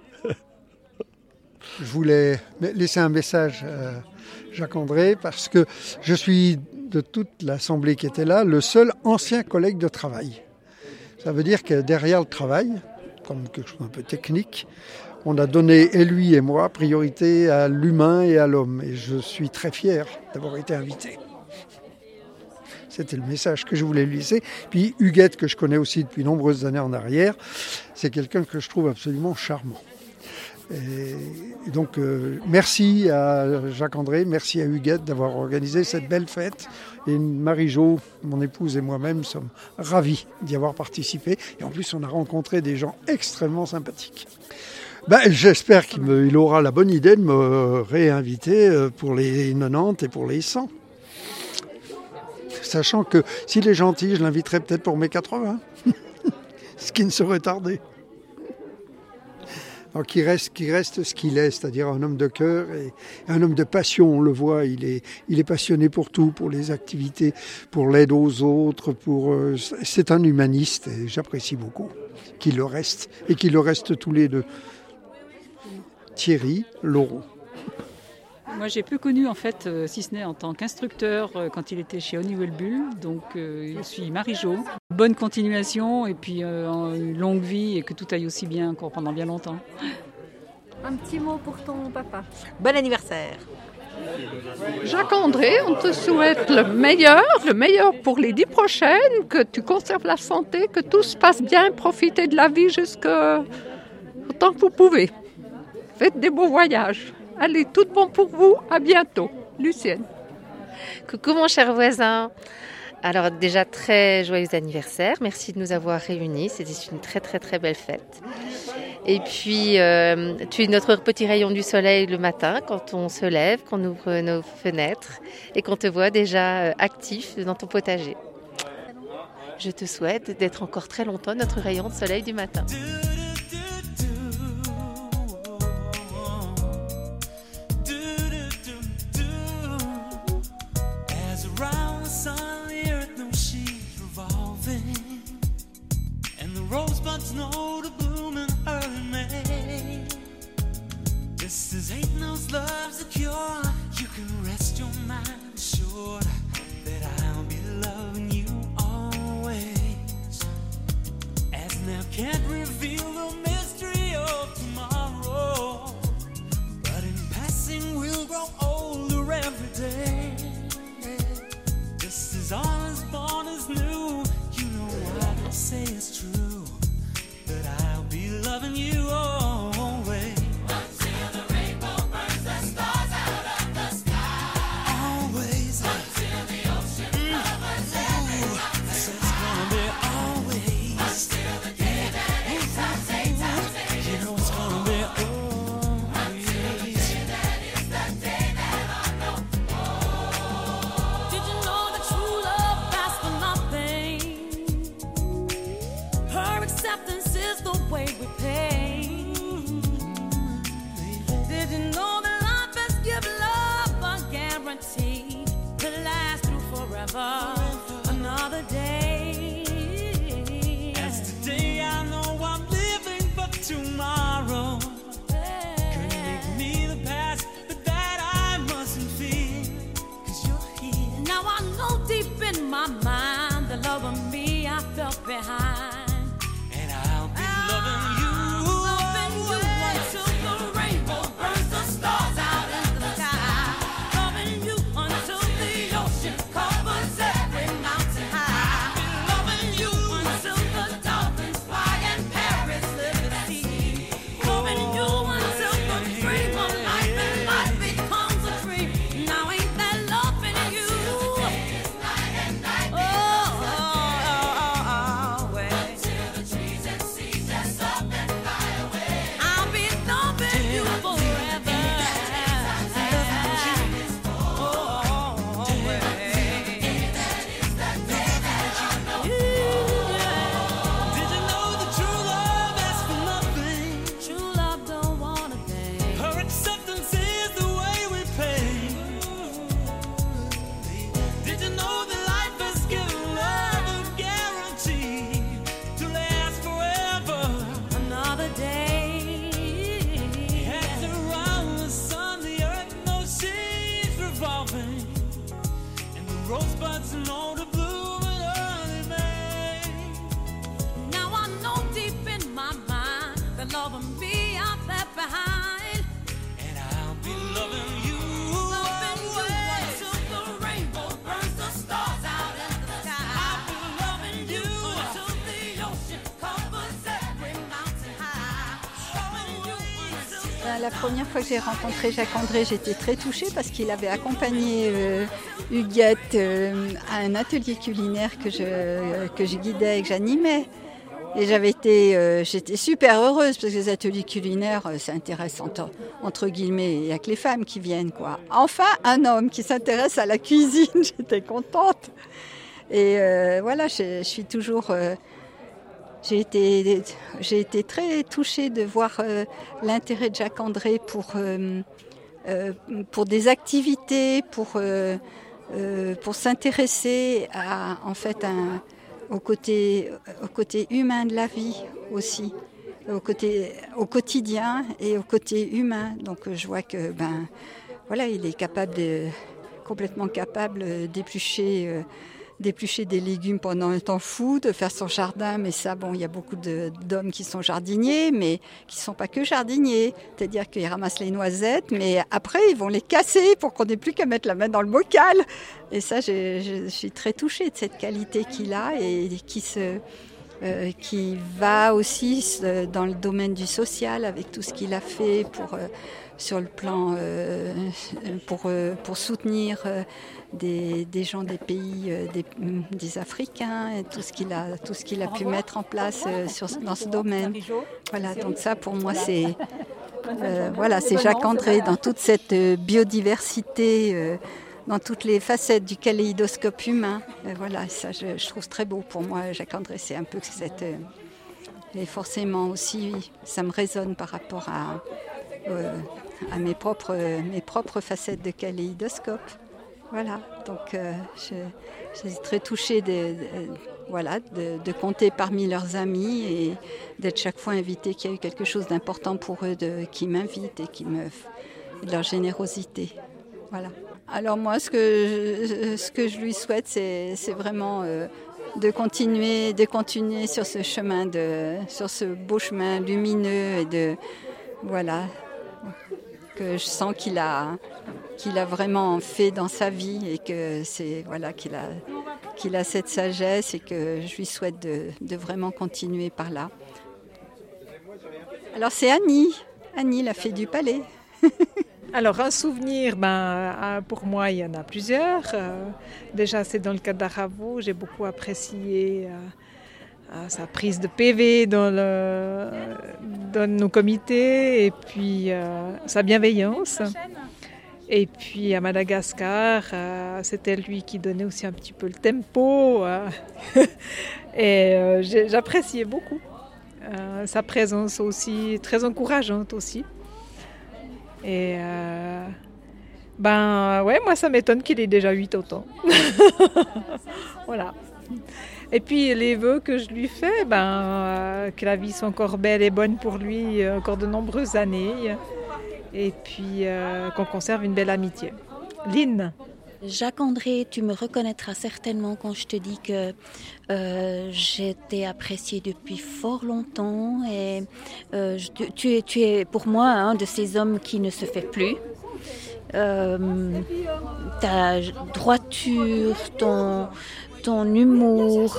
Je voulais laisser un message à Jacques André parce que je suis de toute l'assemblée qui était là, le seul ancien collègue de travail. Ça veut dire que derrière le travail, comme quelque chose d'un peu technique, on a donné, et lui et moi, priorité à l'humain et à l'homme. Et je suis très fier d'avoir été invité. C'était le message que je voulais lui laisser. Puis Huguette, que je connais aussi depuis nombreuses années en arrière, c'est quelqu'un que je trouve absolument charmant. Et donc, merci à Jacques-André, merci à Huguette d'avoir organisé cette belle fête. Et Marie-Jo, mon épouse et moi-même sommes ravis d'y avoir participé. Et en plus, on a rencontré des gens extrêmement sympathiques. J'espère qu'il aura la bonne idée de me réinviter pour les 90 et pour les 100. Sachant que s'il est gentil, je l'inviterai peut-être pour mes 80. Ce qui ne serait tardé. Alors qu'il reste ce qu'il est, c'est-à-dire un homme de cœur et un homme de passion. On le voit, il est passionné pour tout, pour les activités, pour l'aide aux autres. C'est un humaniste et j'apprécie beaucoup qu'il le reste et qu'il le reste tous les deux. Thierry Laurent. Moi, j'ai peu connu, en fait, si ce n'est en tant qu'instructeur quand il était chez Honeywell Bull. Donc, je suis Marie-Jo. Bonne continuation et puis une longue vie et que tout aille aussi bien encore pendant bien longtemps. Un petit mot pour ton papa. Bon anniversaire. Jacques-André, on te souhaite le meilleur pour les 10 prochaines, que tu conserves la santé, que tout se passe bien, profitez de la vie jusqu'à autant que vous pouvez. Faites des beaux voyages. Allez, tout bon pour vous, à bientôt. Lucienne. Coucou mon cher voisin. Alors déjà, très joyeux anniversaire. Merci de nous avoir réunis. C'était une très très très belle fête. Et puis, tu es notre petit rayon du soleil le matin quand on se lève, qu'on ouvre nos fenêtres et qu'on te voit déjà actif dans ton potager. Je te souhaite d'être encore très longtemps notre rayon de soleil du matin. Rosebuds know to bloom in early May. This is ain't no love's a cure. You can rest your mind assured that I'll be loving you always. As now can't reveal the mystery of tomorrow, but in passing we'll grow older every day. This is all as born as new. You know what I say is true. Loving you always. Until the rainbow burns the stars out of the sky. Always. Until the ocean covers every mountain. It's gonna be always. Until the day that it's our day. You know it's gonna be always. Until the day that is the day that I know. Oh. Did you know that true love lasts for nothing? Her acceptance is the way we pay. Did you know that life has given love a guarantee to last through forever? Another day. As today I know I'm living, but tomorrow could make me the past, but that I mustn't fear, 'cause you're here. Now I know deep in my mind the love of me I felt behind. Rosebuds know to bloom in early May. Now I know deep in my mind the love of me I left behind, and I'll be loving you, until the rainbow burns the stars out in the sky. I'll be loving you until the ocean covers every mountain high. Loving you until la première fois que j'ai rencontré Jacques-André, j'étais très touchée parce qu'il avait accompagné Huguette à un atelier culinaire que je guidais et que j'animais. Et j'étais super heureuse parce que les ateliers culinaires, ça intéresse entre guillemets, il n'y a que les femmes qui viennent, quoi. Enfin, un homme qui s'intéresse à la cuisine, j'étais contente. Et voilà, je suis toujours... J'ai été très touchée de voir l'intérêt de Jacques-André pour des activités, pour s'intéresser au côté humain de la vie aussi, au quotidien et au côté humain. Donc je vois que il est complètement capable d'éplucher des légumes pendant un temps fou, de faire son jardin, mais ça, il y a beaucoup d'hommes qui sont jardiniers, mais qui ne sont pas que jardiniers. C'est-à-dire qu'ils ramassent les noisettes, mais après, ils vont les casser pour qu'on n'ait plus qu'à mettre la main dans le bocal. Et ça, je suis très touchée de cette qualité qu'il a et qui va aussi dans le domaine du social avec tout ce qu'il a fait sur le plan pour soutenir des gens des pays des Africains et tout ce qu'il a pu mettre en place dans ce domaine. Voilà, donc ça pour moi c'est Jacques-André dans toute cette biodiversité, dans toutes les facettes du kaléidoscope humain. Voilà, ça je trouve très beau pour moi. Jacques-André, c'est un peu et forcément aussi ça me résonne par rapport à mes propres facettes de kaléidoscope. Voilà, donc je suis très touchée de compter parmi leurs amis et d'être chaque fois invitée, qu'il y a eu quelque chose d'important pour eux, qui m'invitent et de leur générosité. Voilà. Alors moi, ce que je lui souhaite, c'est vraiment de continuer sur ce chemin, sur ce beau chemin lumineux et que je sens qu'il a vraiment fait dans sa vie et que qu'il a cette sagesse et que je lui souhaite de vraiment continuer par là. Alors c'est Annie, la fée du palais. Alors un souvenir, pour moi il y en a plusieurs. Déjà c'est dans le cadre d'Aravo, j'ai beaucoup apprécié sa prise de PV dans nos comités et puis sa bienveillance. Et puis à Madagascar, c'était lui qui donnait aussi un petit peu le tempo. Et j'appréciais beaucoup sa présence aussi, très encourageante aussi. Et moi ça m'étonne qu'il ait déjà 80 ans. Voilà. Et puis les vœux que je lui fais, que la vie soit encore belle et bonne pour lui encore de nombreuses années. Et puis qu'on conserve une belle amitié. Lynn. Jacques-André, tu me reconnaîtras certainement quand je te dis que j'ai été appréciée depuis fort longtemps et tu es pour moi un de ces hommes qui ne se fait plus. Ta droiture, ton humour,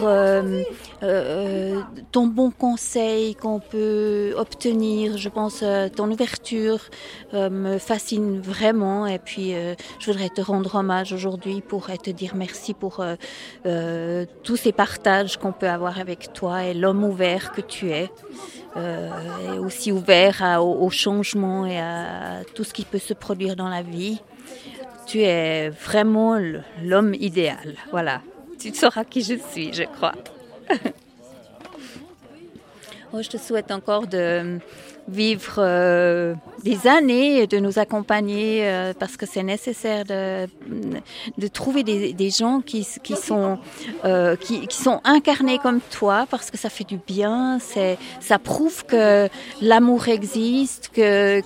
ton bon conseil qu'on peut obtenir, je pense, ton ouverture me fascine vraiment. Et puis, je voudrais te rendre hommage aujourd'hui pour te dire merci pour tous ces partages qu'on peut avoir avec toi et l'homme ouvert que tu es. Et aussi ouvert au changement et à tout ce qui peut se produire dans la vie. Tu es vraiment l'homme idéal, voilà. Tu sauras qui je suis, je crois. Je te souhaite encore de vivre des années et de nous accompagner parce que c'est nécessaire de trouver des gens qui sont incarnés comme toi parce que ça fait du bien, ça prouve que l'amour existe, que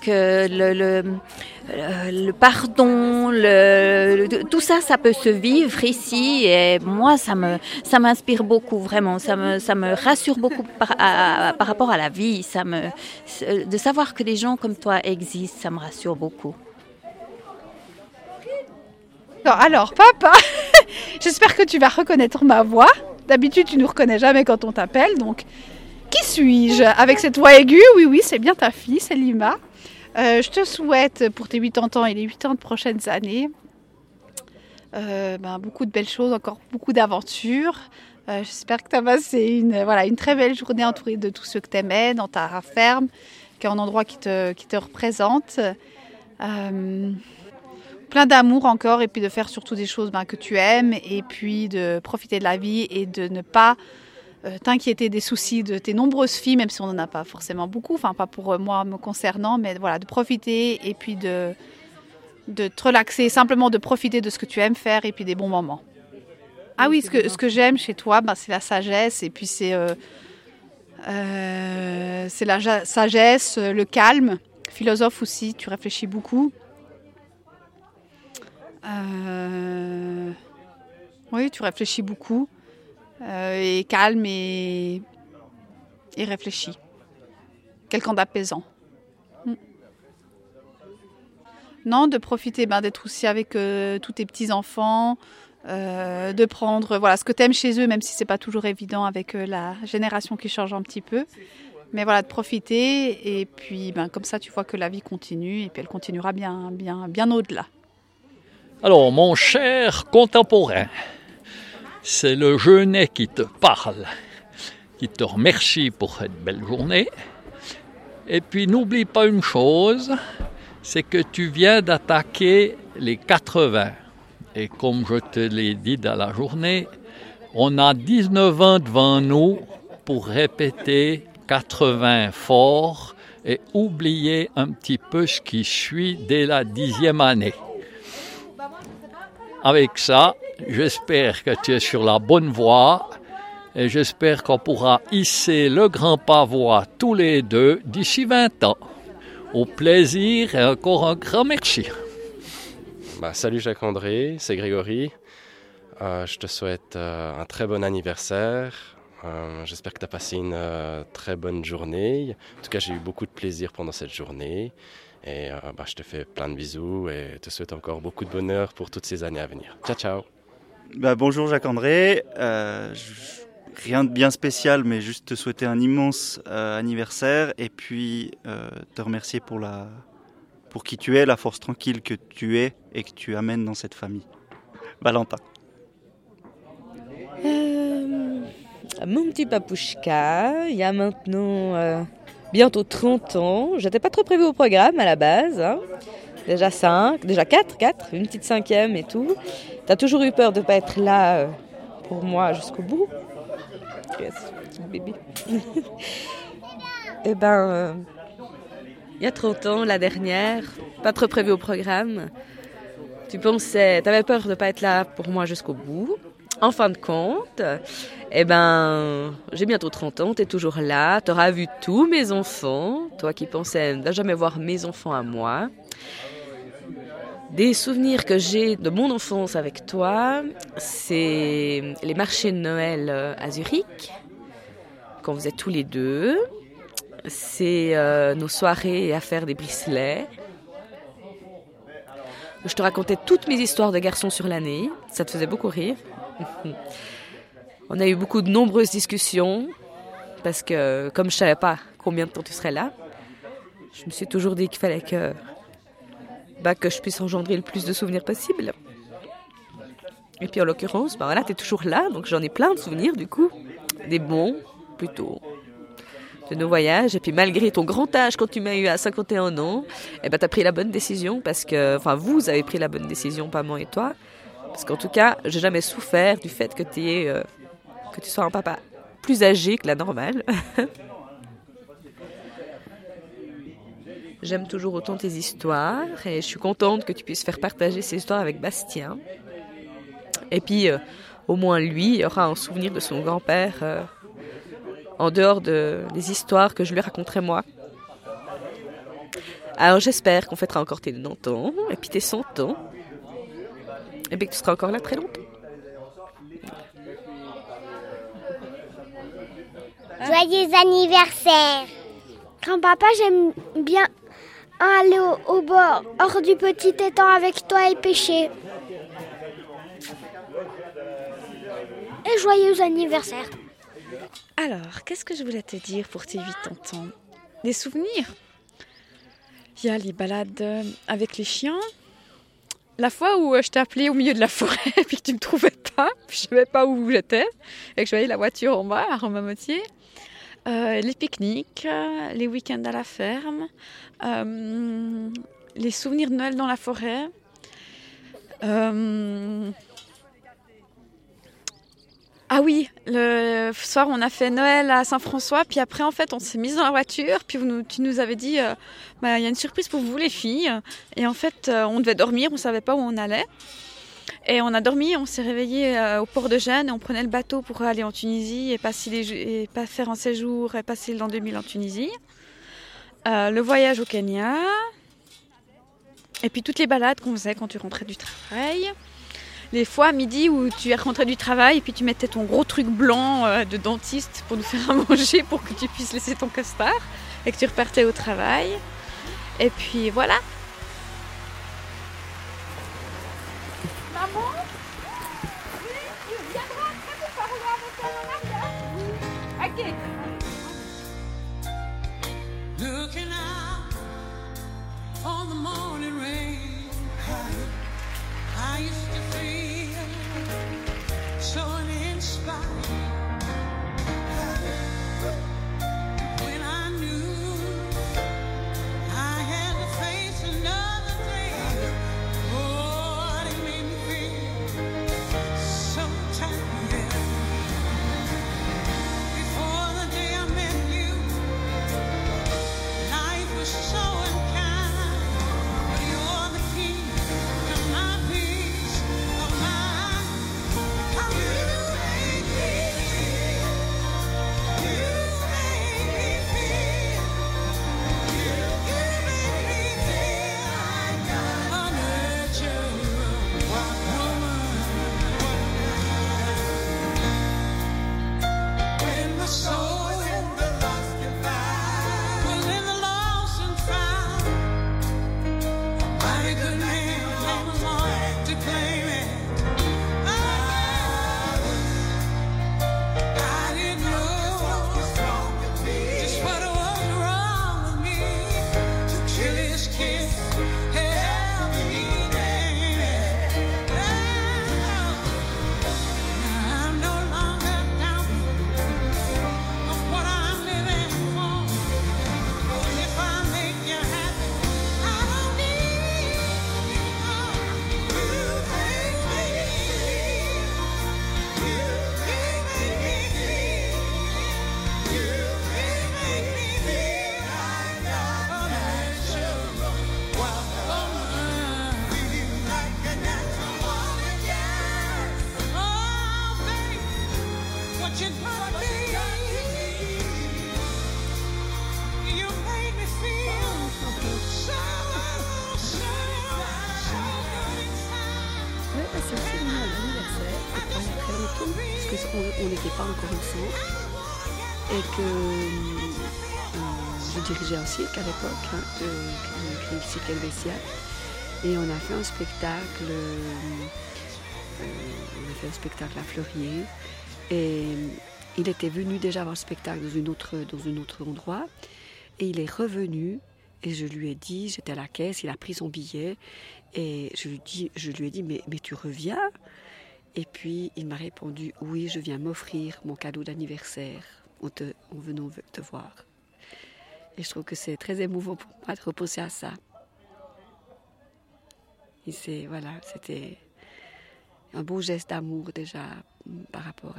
le pardon, tout ça, ça peut se vivre ici et moi, ça m'inspire beaucoup vraiment, ça me rassure beaucoup par rapport à la vie, de savoir que des gens comme toi existent, ça me rassure beaucoup. Alors papa, j'espère que tu vas reconnaître ma voix. D'habitude, tu ne nous reconnais jamais quand on t'appelle, donc qui suis-je avec cette voix aiguë? Oui, c'est bien ta fille, c'est Lima. Je te souhaite pour tes 80 ans et les 80 prochaines années beaucoup de belles choses, encore beaucoup d'aventures. J'espère que tu as passé une très belle journée entourée de tous ceux que tu aimais dans ta ferme, qui est un endroit qui te représente. Plein d'amour encore, et puis de faire surtout des choses que tu aimes, et puis de profiter de la vie et de ne pas t'inquiéter des soucis de tes nombreuses filles, même si on n'en a pas forcément beaucoup, enfin pas pour moi me concernant, mais voilà, de profiter et puis de te relaxer, simplement de profiter de ce que tu aimes faire et puis des bons moments. Ah oui, ce que j'aime chez toi, c'est la sagesse, et puis c'est la sagesse, le calme. Philosophe aussi, tu réfléchis beaucoup. Oui, tu réfléchis beaucoup. Et calme et réfléchi. Quelqu'un d'apaisant. Non, de profiter d'être aussi avec tous tes petits-enfants, de prendre ce que tu aimes chez eux, même si c'est pas toujours évident avec la génération qui change un petit peu. Mais voilà, de profiter, et puis comme ça tu vois que la vie continue, et puis elle continuera bien au-delà. Alors, mon cher contemporain, c'est le Jeunet qui te parle, qui te remercie pour cette belle journée. Et puis, n'oublie pas une chose, c'est que tu viens d'attaquer les 80. Et comme je te l'ai dit dans la journée, on a 19 ans devant nous pour répéter 80 fort et oublier un petit peu ce qui suit dès la 10e année. Avec ça, j'espère que tu es sur la bonne voie et j'espère qu'on pourra hisser le grand pavois tous les deux d'ici 20 ans. Au plaisir et encore un grand merci. Salut Jacques-André, c'est Grégory. Je te souhaite un très bon anniversaire. J'espère que tu as passé une très bonne journée. En tout cas, j'ai eu beaucoup de plaisir pendant cette journée. Et je te fais plein de bisous et te souhaite encore beaucoup de bonheur pour toutes ces années à venir. Ciao, ciao. Bonjour Jacques-André. Rien de bien spécial, mais juste te souhaiter un immense anniversaire et puis te remercier pour qui tu es, la force tranquille que tu es et que tu amènes dans cette famille. Valentin. Mon petit papouchka, il y a maintenant bientôt 30 ans. J'étais pas trop prévue au programme à la base. Déjà 4, une petite 5e et tout. T'as toujours eu peur de pas être là pour moi jusqu'au bout. Yes, bébé. Il y a 30 ans, la dernière, pas trop prévue au programme. T'avais peur de pas être là pour moi jusqu'au bout. En fin de compte, j'ai bientôt 30 ans, t'es toujours là, t'auras vu tous mes enfants, toi qui pensais ne jamais voir mes enfants à moi. Des souvenirs que j'ai de mon enfance avec toi, c'est les marchés de Noël à Zurich, qu'on faisait tous les deux. C'est nos soirées à faire des bricelets. Je te racontais toutes mes histoires de garçons sur l'année, ça te faisait beaucoup rire. On a eu de nombreuses discussions parce que comme je savais pas combien de temps tu serais là, je me suis toujours dit qu'il fallait que je puisse engendrer le plus de souvenirs possible. Et puis en l'occurrence, t'es toujours là, donc j'en ai plein de souvenirs du coup, des bons plutôt, de nos voyages. Et puis malgré ton grand âge quand tu m'as eu à 51 ans, t'as pris la bonne décision parce que, vous avez pris la bonne décision, pas moi et toi. Parce qu'en tout cas, j'ai jamais souffert du fait que tu sois un papa plus âgé que la normale. J'aime toujours autant tes histoires et je suis contente que tu puisses faire partager ces histoires avec Bastien. Et puis, au moins lui aura un souvenir de son grand-père en dehors des histoires que je lui raconterai moi. Alors j'espère qu'on fêtera encore tes 90 ans et puis tes 100 ans. Et bien que tu seras encore là très longtemps. Joyeux anniversaire. Grand-papa, j'aime bien aller au bord, hors du petit étang avec toi et pêcher. Et joyeux anniversaire. Alors, qu'est-ce que je voulais te dire pour tes 80 ans? Des souvenirs? Il y a les balades avec les chiens. La fois où je t'ai appelé au milieu de la forêt et puis que tu ne me trouvais pas, je ne savais pas où j'étais et que je voyais la voiture en bas à Romamotier. Les pique-niques, les week-ends à la ferme, les souvenirs de Noël dans la forêt. Ah oui, le soir on a fait Noël à Saint-François, puis après en fait on s'est mis dans la voiture, puis tu nous avais dit il y a une surprise pour vous les filles, et en fait on devait dormir, on savait pas où on allait, et on a dormi, on s'est réveillé au port de Gênes, et on prenait le bateau pour aller en Tunisie et faire un séjour et passer l'an 2000 en Tunisie, le voyage au Kenya, et puis toutes les balades qu'on faisait quand tu rentrais du travail. Les fois à midi où tu es rentré du travail et puis tu mettais ton gros truc blanc de dentiste pour nous faire à manger pour que tu puisses laisser ton costard et que tu repartais au travail. Et puis voilà. Maman, tu viendras après pour parler avec elle en arrière. Ok. Looking out on the morning rain. I used to feel so uninspired when I knew I had to face another day. Oh, it made me feel so tired. Before the day I met you, life was so unkind. You're the key to my peace of mind. Come you make me feel. You make me feel. You make me feel like a natural woman. When my soul was in the lost and found, a good man came along to claim it. I didn't know just what was wrong with me till his kiss held me down. I'm no longer doubting of what I'm living for. If I make you happy, I don't need you. You make me feel. You make me feel. You make me feel like a natural woman. Feel like a natural woman, yes. Oh, baby, what you gonna be? You made me feel so good Oui, c'est aussi venu à l'anniversaire, et pas très longtemps, parce qu'on n'était pas encore ensemble, et que je dirigeais un cirque à l'époque, le cirque Helvetia, et on a fait un spectacle, à Fleurier, et il était venu déjà voir le spectacle dans un autre endroit, et il est revenu. Et je lui ai dit, j'étais à la caisse, il a pris son billet et je lui ai dit mais tu reviens? Et puis il m'a répondu oui, je viens m'offrir mon cadeau d'anniversaire en venant te voir. Et je trouve que c'est très émouvant pour moi de repenser à ça. Et c'était un beau geste d'amour déjà par rapport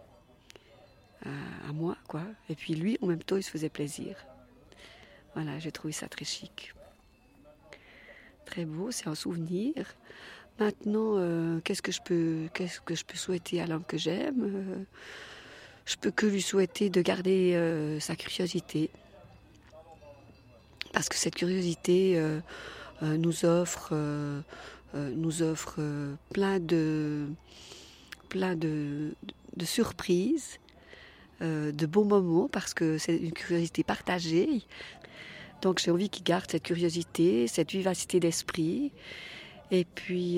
à moi, quoi. Et puis lui, en même temps, il se faisait plaisir. Voilà, j'ai trouvé ça très chic. Très beau, c'est un souvenir. Maintenant, qu'est-ce que je peux souhaiter à l'homme que j'aime? Je peux que lui souhaiter de garder sa curiosité. Parce que cette curiosité nous offre plein de surprises, de beaux moments, parce que c'est une curiosité partagée. Donc j'ai envie qu'il garde cette curiosité, cette vivacité d'esprit. Et puis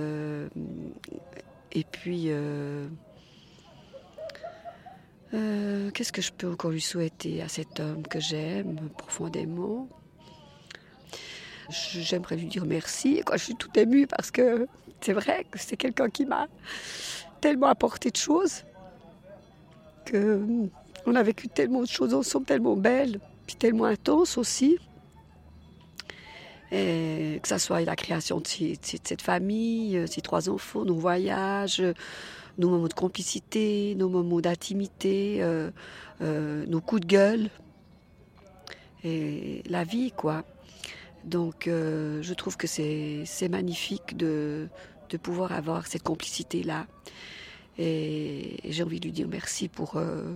qu'est-ce que je peux encore lui souhaiter à cet homme que j'aime profondément? j'aimerais lui dire merci. Et quand je suis toute émue parce que c'est vrai que c'est quelqu'un qui m'a tellement apporté de choses, qu'on a vécu tellement de choses ensemble, tellement belles, puis tellement intenses aussi. Et que ça soit la création de cette famille, ces 3 enfants, nos voyages, nos moments de complicité, nos moments d'intimité, nos coups de gueule, et la vie, quoi. Donc je trouve que c'est magnifique de pouvoir avoir cette complicité-là. Et j'ai envie de lui dire merci pour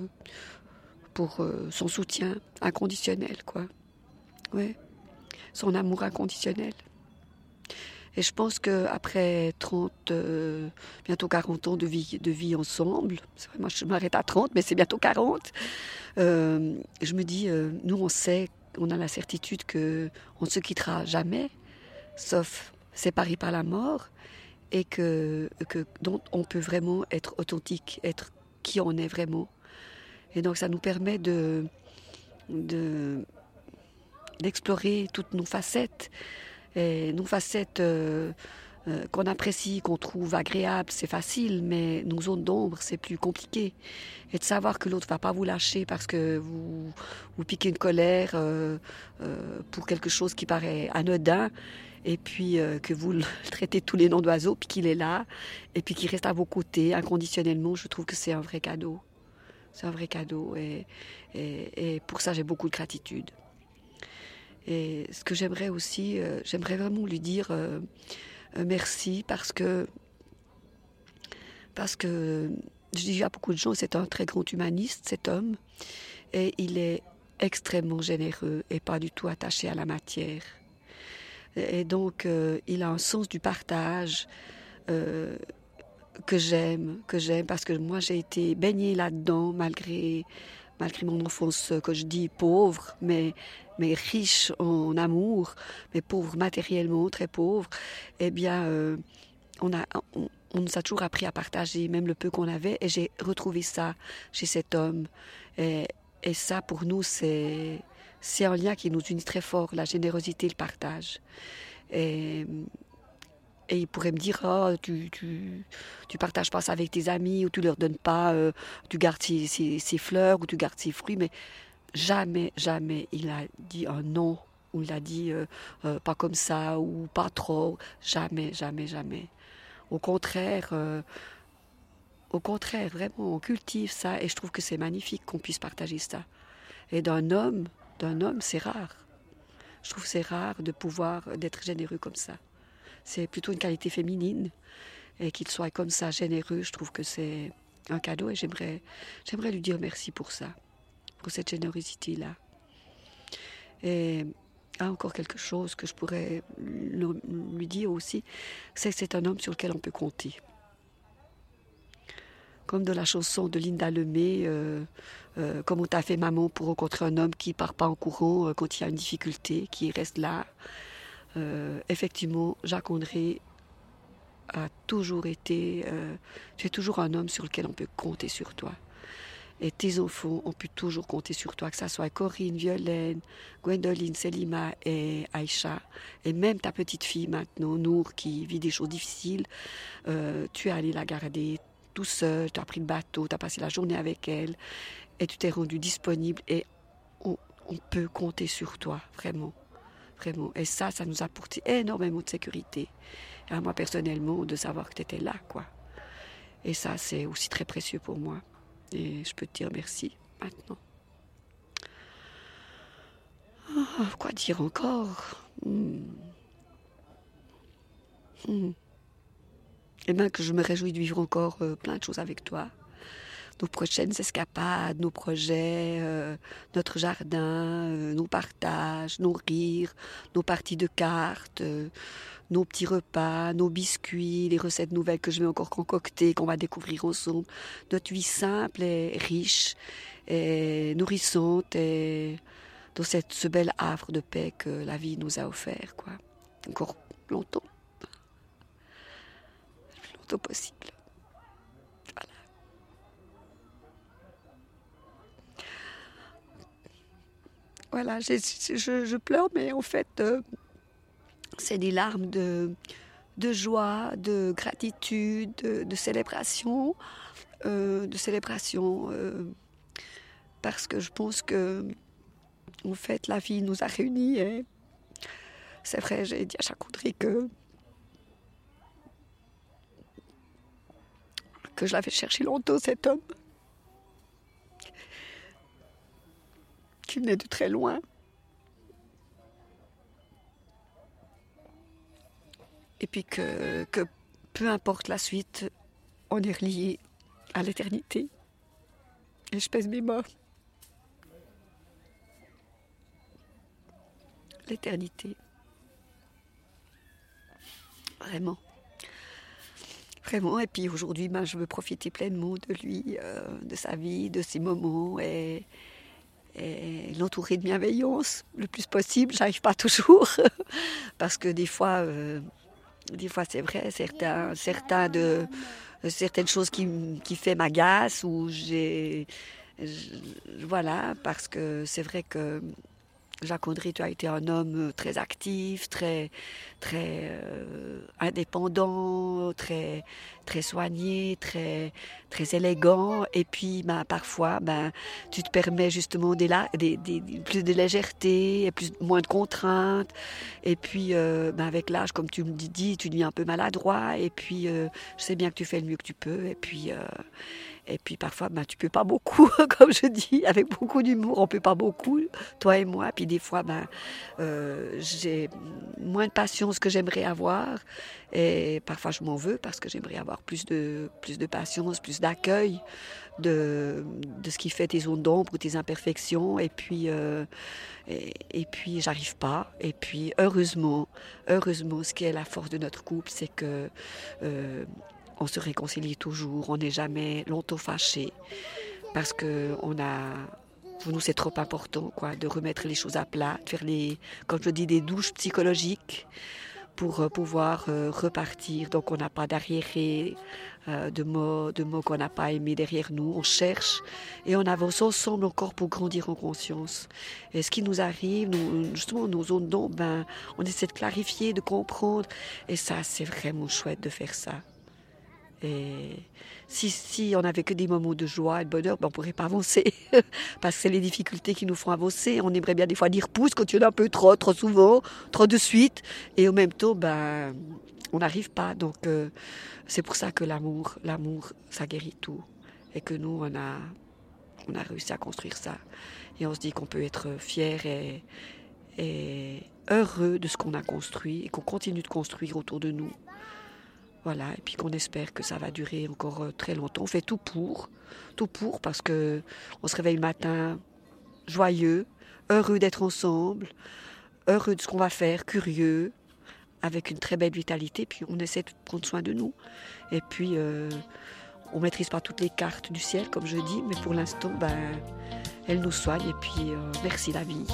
son soutien inconditionnel, quoi. Ouais. Son amour inconditionnel. Et je pense qu'après 30, bientôt 40 ans de vie ensemble, c'est vrai, moi je m'arrête à 30, mais c'est bientôt 40, je me dis, nous on sait, on a la certitude qu'on ne se quittera jamais, sauf séparés par la mort, et dont on peut vraiment être authentique, être qui on est vraiment. Et donc ça nous permet d'explorer toutes nos facettes. Et nos facettes qu'on apprécie, qu'on trouve agréables, c'est facile, mais nos zones d'ombre, c'est plus compliqué. Et de savoir que l'autre ne va pas vous lâcher parce que vous piquez une colère pour quelque chose qui paraît anodin, et puis que vous le traitez tous les noms d'oiseaux, puis qu'il est là, et puis qu'il reste à vos côtés inconditionnellement, je trouve que c'est un vrai cadeau. C'est un vrai cadeau, et pour ça j'ai beaucoup de gratitude. Et ce que j'aimerais aussi, j'aimerais vraiment lui dire merci parce que je dis à beaucoup de gens, c'est un très grand humaniste, cet homme, et il est extrêmement généreux et pas du tout attaché à la matière. Et donc, il a un sens du partage que j'aime, parce que moi j'ai été baignée là-dedans malgré mon enfance, que je dis pauvre, mais riche en amour, mais pauvre matériellement, très pauvre. Eh bien, on nous a toujours appris à partager, même le peu qu'on avait, et j'ai retrouvé ça chez cet homme. Et ça, pour nous, c'est un lien qui nous unit très fort, la générosité, le partage. Et il pourrait me dire, oh, tu partages pas ça avec tes amis, ou tu leur donnes pas, tu gardes ces fleurs, ou tu gardes ces fruits, mais jamais il a dit un non, ou il a dit pas comme ça, ou pas trop, jamais. Au contraire, vraiment, on cultive ça, et je trouve que c'est magnifique qu'on puisse partager ça. Et d'un homme, c'est rare. Je trouve que c'est rare d'être généreux comme ça. C'est plutôt une qualité féminine, et qu'il soit comme ça généreux, je trouve que c'est un cadeau, et j'aimerais lui dire merci pour ça, pour cette générosité-là. Et encore quelque chose que je pourrais lui dire aussi, c'est que c'est un homme sur lequel on peut compter. Comme dans la chanson de Linda Lemay, comme on t'a fait maman pour rencontrer un homme qui ne part pas en courant quand il y a une difficulté, qui reste là. Effectivement, Jacques André a toujours été... tu es toujours un homme sur lequel on peut compter sur toi. Et tes enfants, on peut toujours compter sur toi, que ce soit Corinne, Violaine, Gwendoline, Selima et Aïcha. Et même ta petite fille maintenant, Nour, qui vit des choses difficiles, tu es allé la garder tout seul, tu as pris le bateau, tu as passé la journée avec elle, et tu t'es rendu disponible, et on peut compter sur toi, vraiment. Vraiment. Et ça nous a apporté énormément de sécurité. Et à moi, personnellement, de savoir que tu étais là, quoi. Et ça, c'est aussi très précieux pour moi. Et je peux te dire merci, maintenant. Quoi dire encore Eh bien, que je me réjouis de vivre encore plein de choses avec toi. Nos prochaines escapades, nos projets, notre jardin, nos partages, nos rires, nos parties de cartes, nos petits repas, nos biscuits, les recettes nouvelles que je vais encore concocter, qu'on va découvrir ensemble. Notre vie simple et riche et nourrissante, et dans ce bel havre de paix que la vie nous a offert, quoi. Encore longtemps. Le plus longtemps possible. Voilà, je pleure, mais en fait, c'est des larmes de joie, de gratitude, de célébration, parce que je pense que, en fait, la vie nous a réunis. Et c'est vrai, j'ai dit à Jacques-André que je l'avais cherché longtemps, cet homme, qui venait de très loin. Et puis que peu importe la suite, on est relié à l'éternité. Et je pèse mes mots. L'éternité. Vraiment. Vraiment. Et puis aujourd'hui, je veux profiter pleinement de lui, de sa vie, de ses moments et l'entourer de bienveillance le plus possible. J'arrive pas toujours parce que des fois c'est vrai, certaines choses qui fait m'agacent ou voilà, parce que c'est vrai que Jacques-André, tu as été un homme très actif, très indépendant, très soigné, très élégant. Et puis, parfois, tu te permets justement plus de légèreté, et moins de contraintes. Et puis, avec l'âge, comme tu me dis, tu deviens un peu maladroit. Et puis, je sais bien que tu fais le mieux que tu peux. Et puis parfois, tu peux pas beaucoup, comme je dis, avec beaucoup d'humour, on peut pas beaucoup, toi et moi. Puis des fois, j'ai moins de patience que j'aimerais avoir. Et parfois, je m'en veux parce que j'aimerais avoir plus de patience, plus d'accueil de ce qui fait tes zones d'ombre ou tes imperfections. Et puis, j'arrive pas. Et puis, heureusement, ce qui est la force de notre couple, c'est que on se réconcilie toujours, on n'est jamais longtemps fâchés, parce que pour nous c'est trop important, de remettre les choses à plat, de faire comme je dis, des douches psychologiques pour pouvoir repartir. Donc on n'a pas d'arriérés, de mots qu'on n'a pas aimés derrière nous. On cherche et on avance ensemble encore pour grandir en conscience. Et ce qui nous arrive, justement nos zones d'ombre, on essaie de clarifier, de comprendre. Et ça, c'est vraiment chouette de faire ça. Et si on n'avait que des moments de joie et de bonheur, on ne pourrait pas avancer. Parce que c'est les difficultés qui nous font avancer. On aimerait bien des fois dire pouce quand il y en a un peu trop souvent, trop de suite. Et en même temps, on n'arrive pas. Donc c'est pour ça que l'amour, ça guérit tout. Et que nous, on a réussi à construire ça. Et on se dit qu'on peut être fiers et heureux de ce qu'on a construit et qu'on continue de construire autour de nous. Voilà, et puis qu'on espère que ça va durer encore très longtemps. On fait tout pour parce que on se réveille le matin joyeux, heureux d'être ensemble, heureux de ce qu'on va faire, curieux, avec une très belle vitalité. Puis on essaie de prendre soin de nous. Et puis on maîtrise pas toutes les cartes du ciel, comme je dis, mais pour l'instant, elle nous soigne. Et puis merci la vie.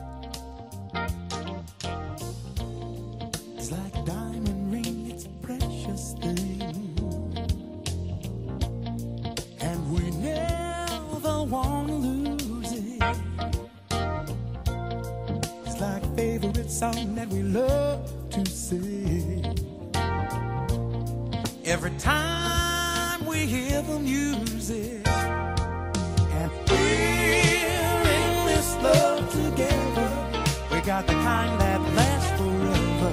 Song that we love to sing. Every time we hear the music, and we're in this love together. We got the kind that lasts forever.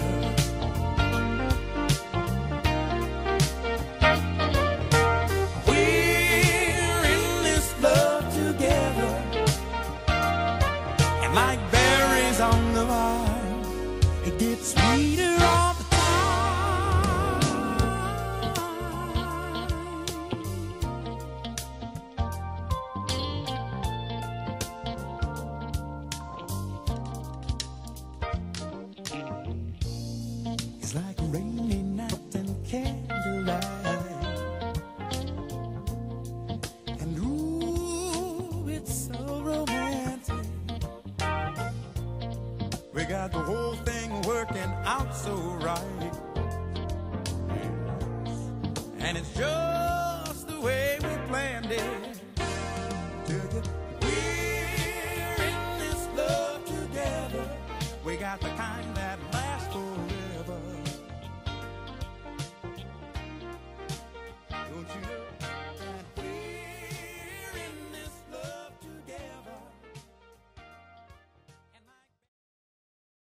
We're in this love together, and like berries on the vine, it gets sweeter all the time. It's like a rainy night and candlelight, and ooh, it's so romantic. We got the whole thing working out so right, and it's just the way we planned it. We're in this love together. We got the kind that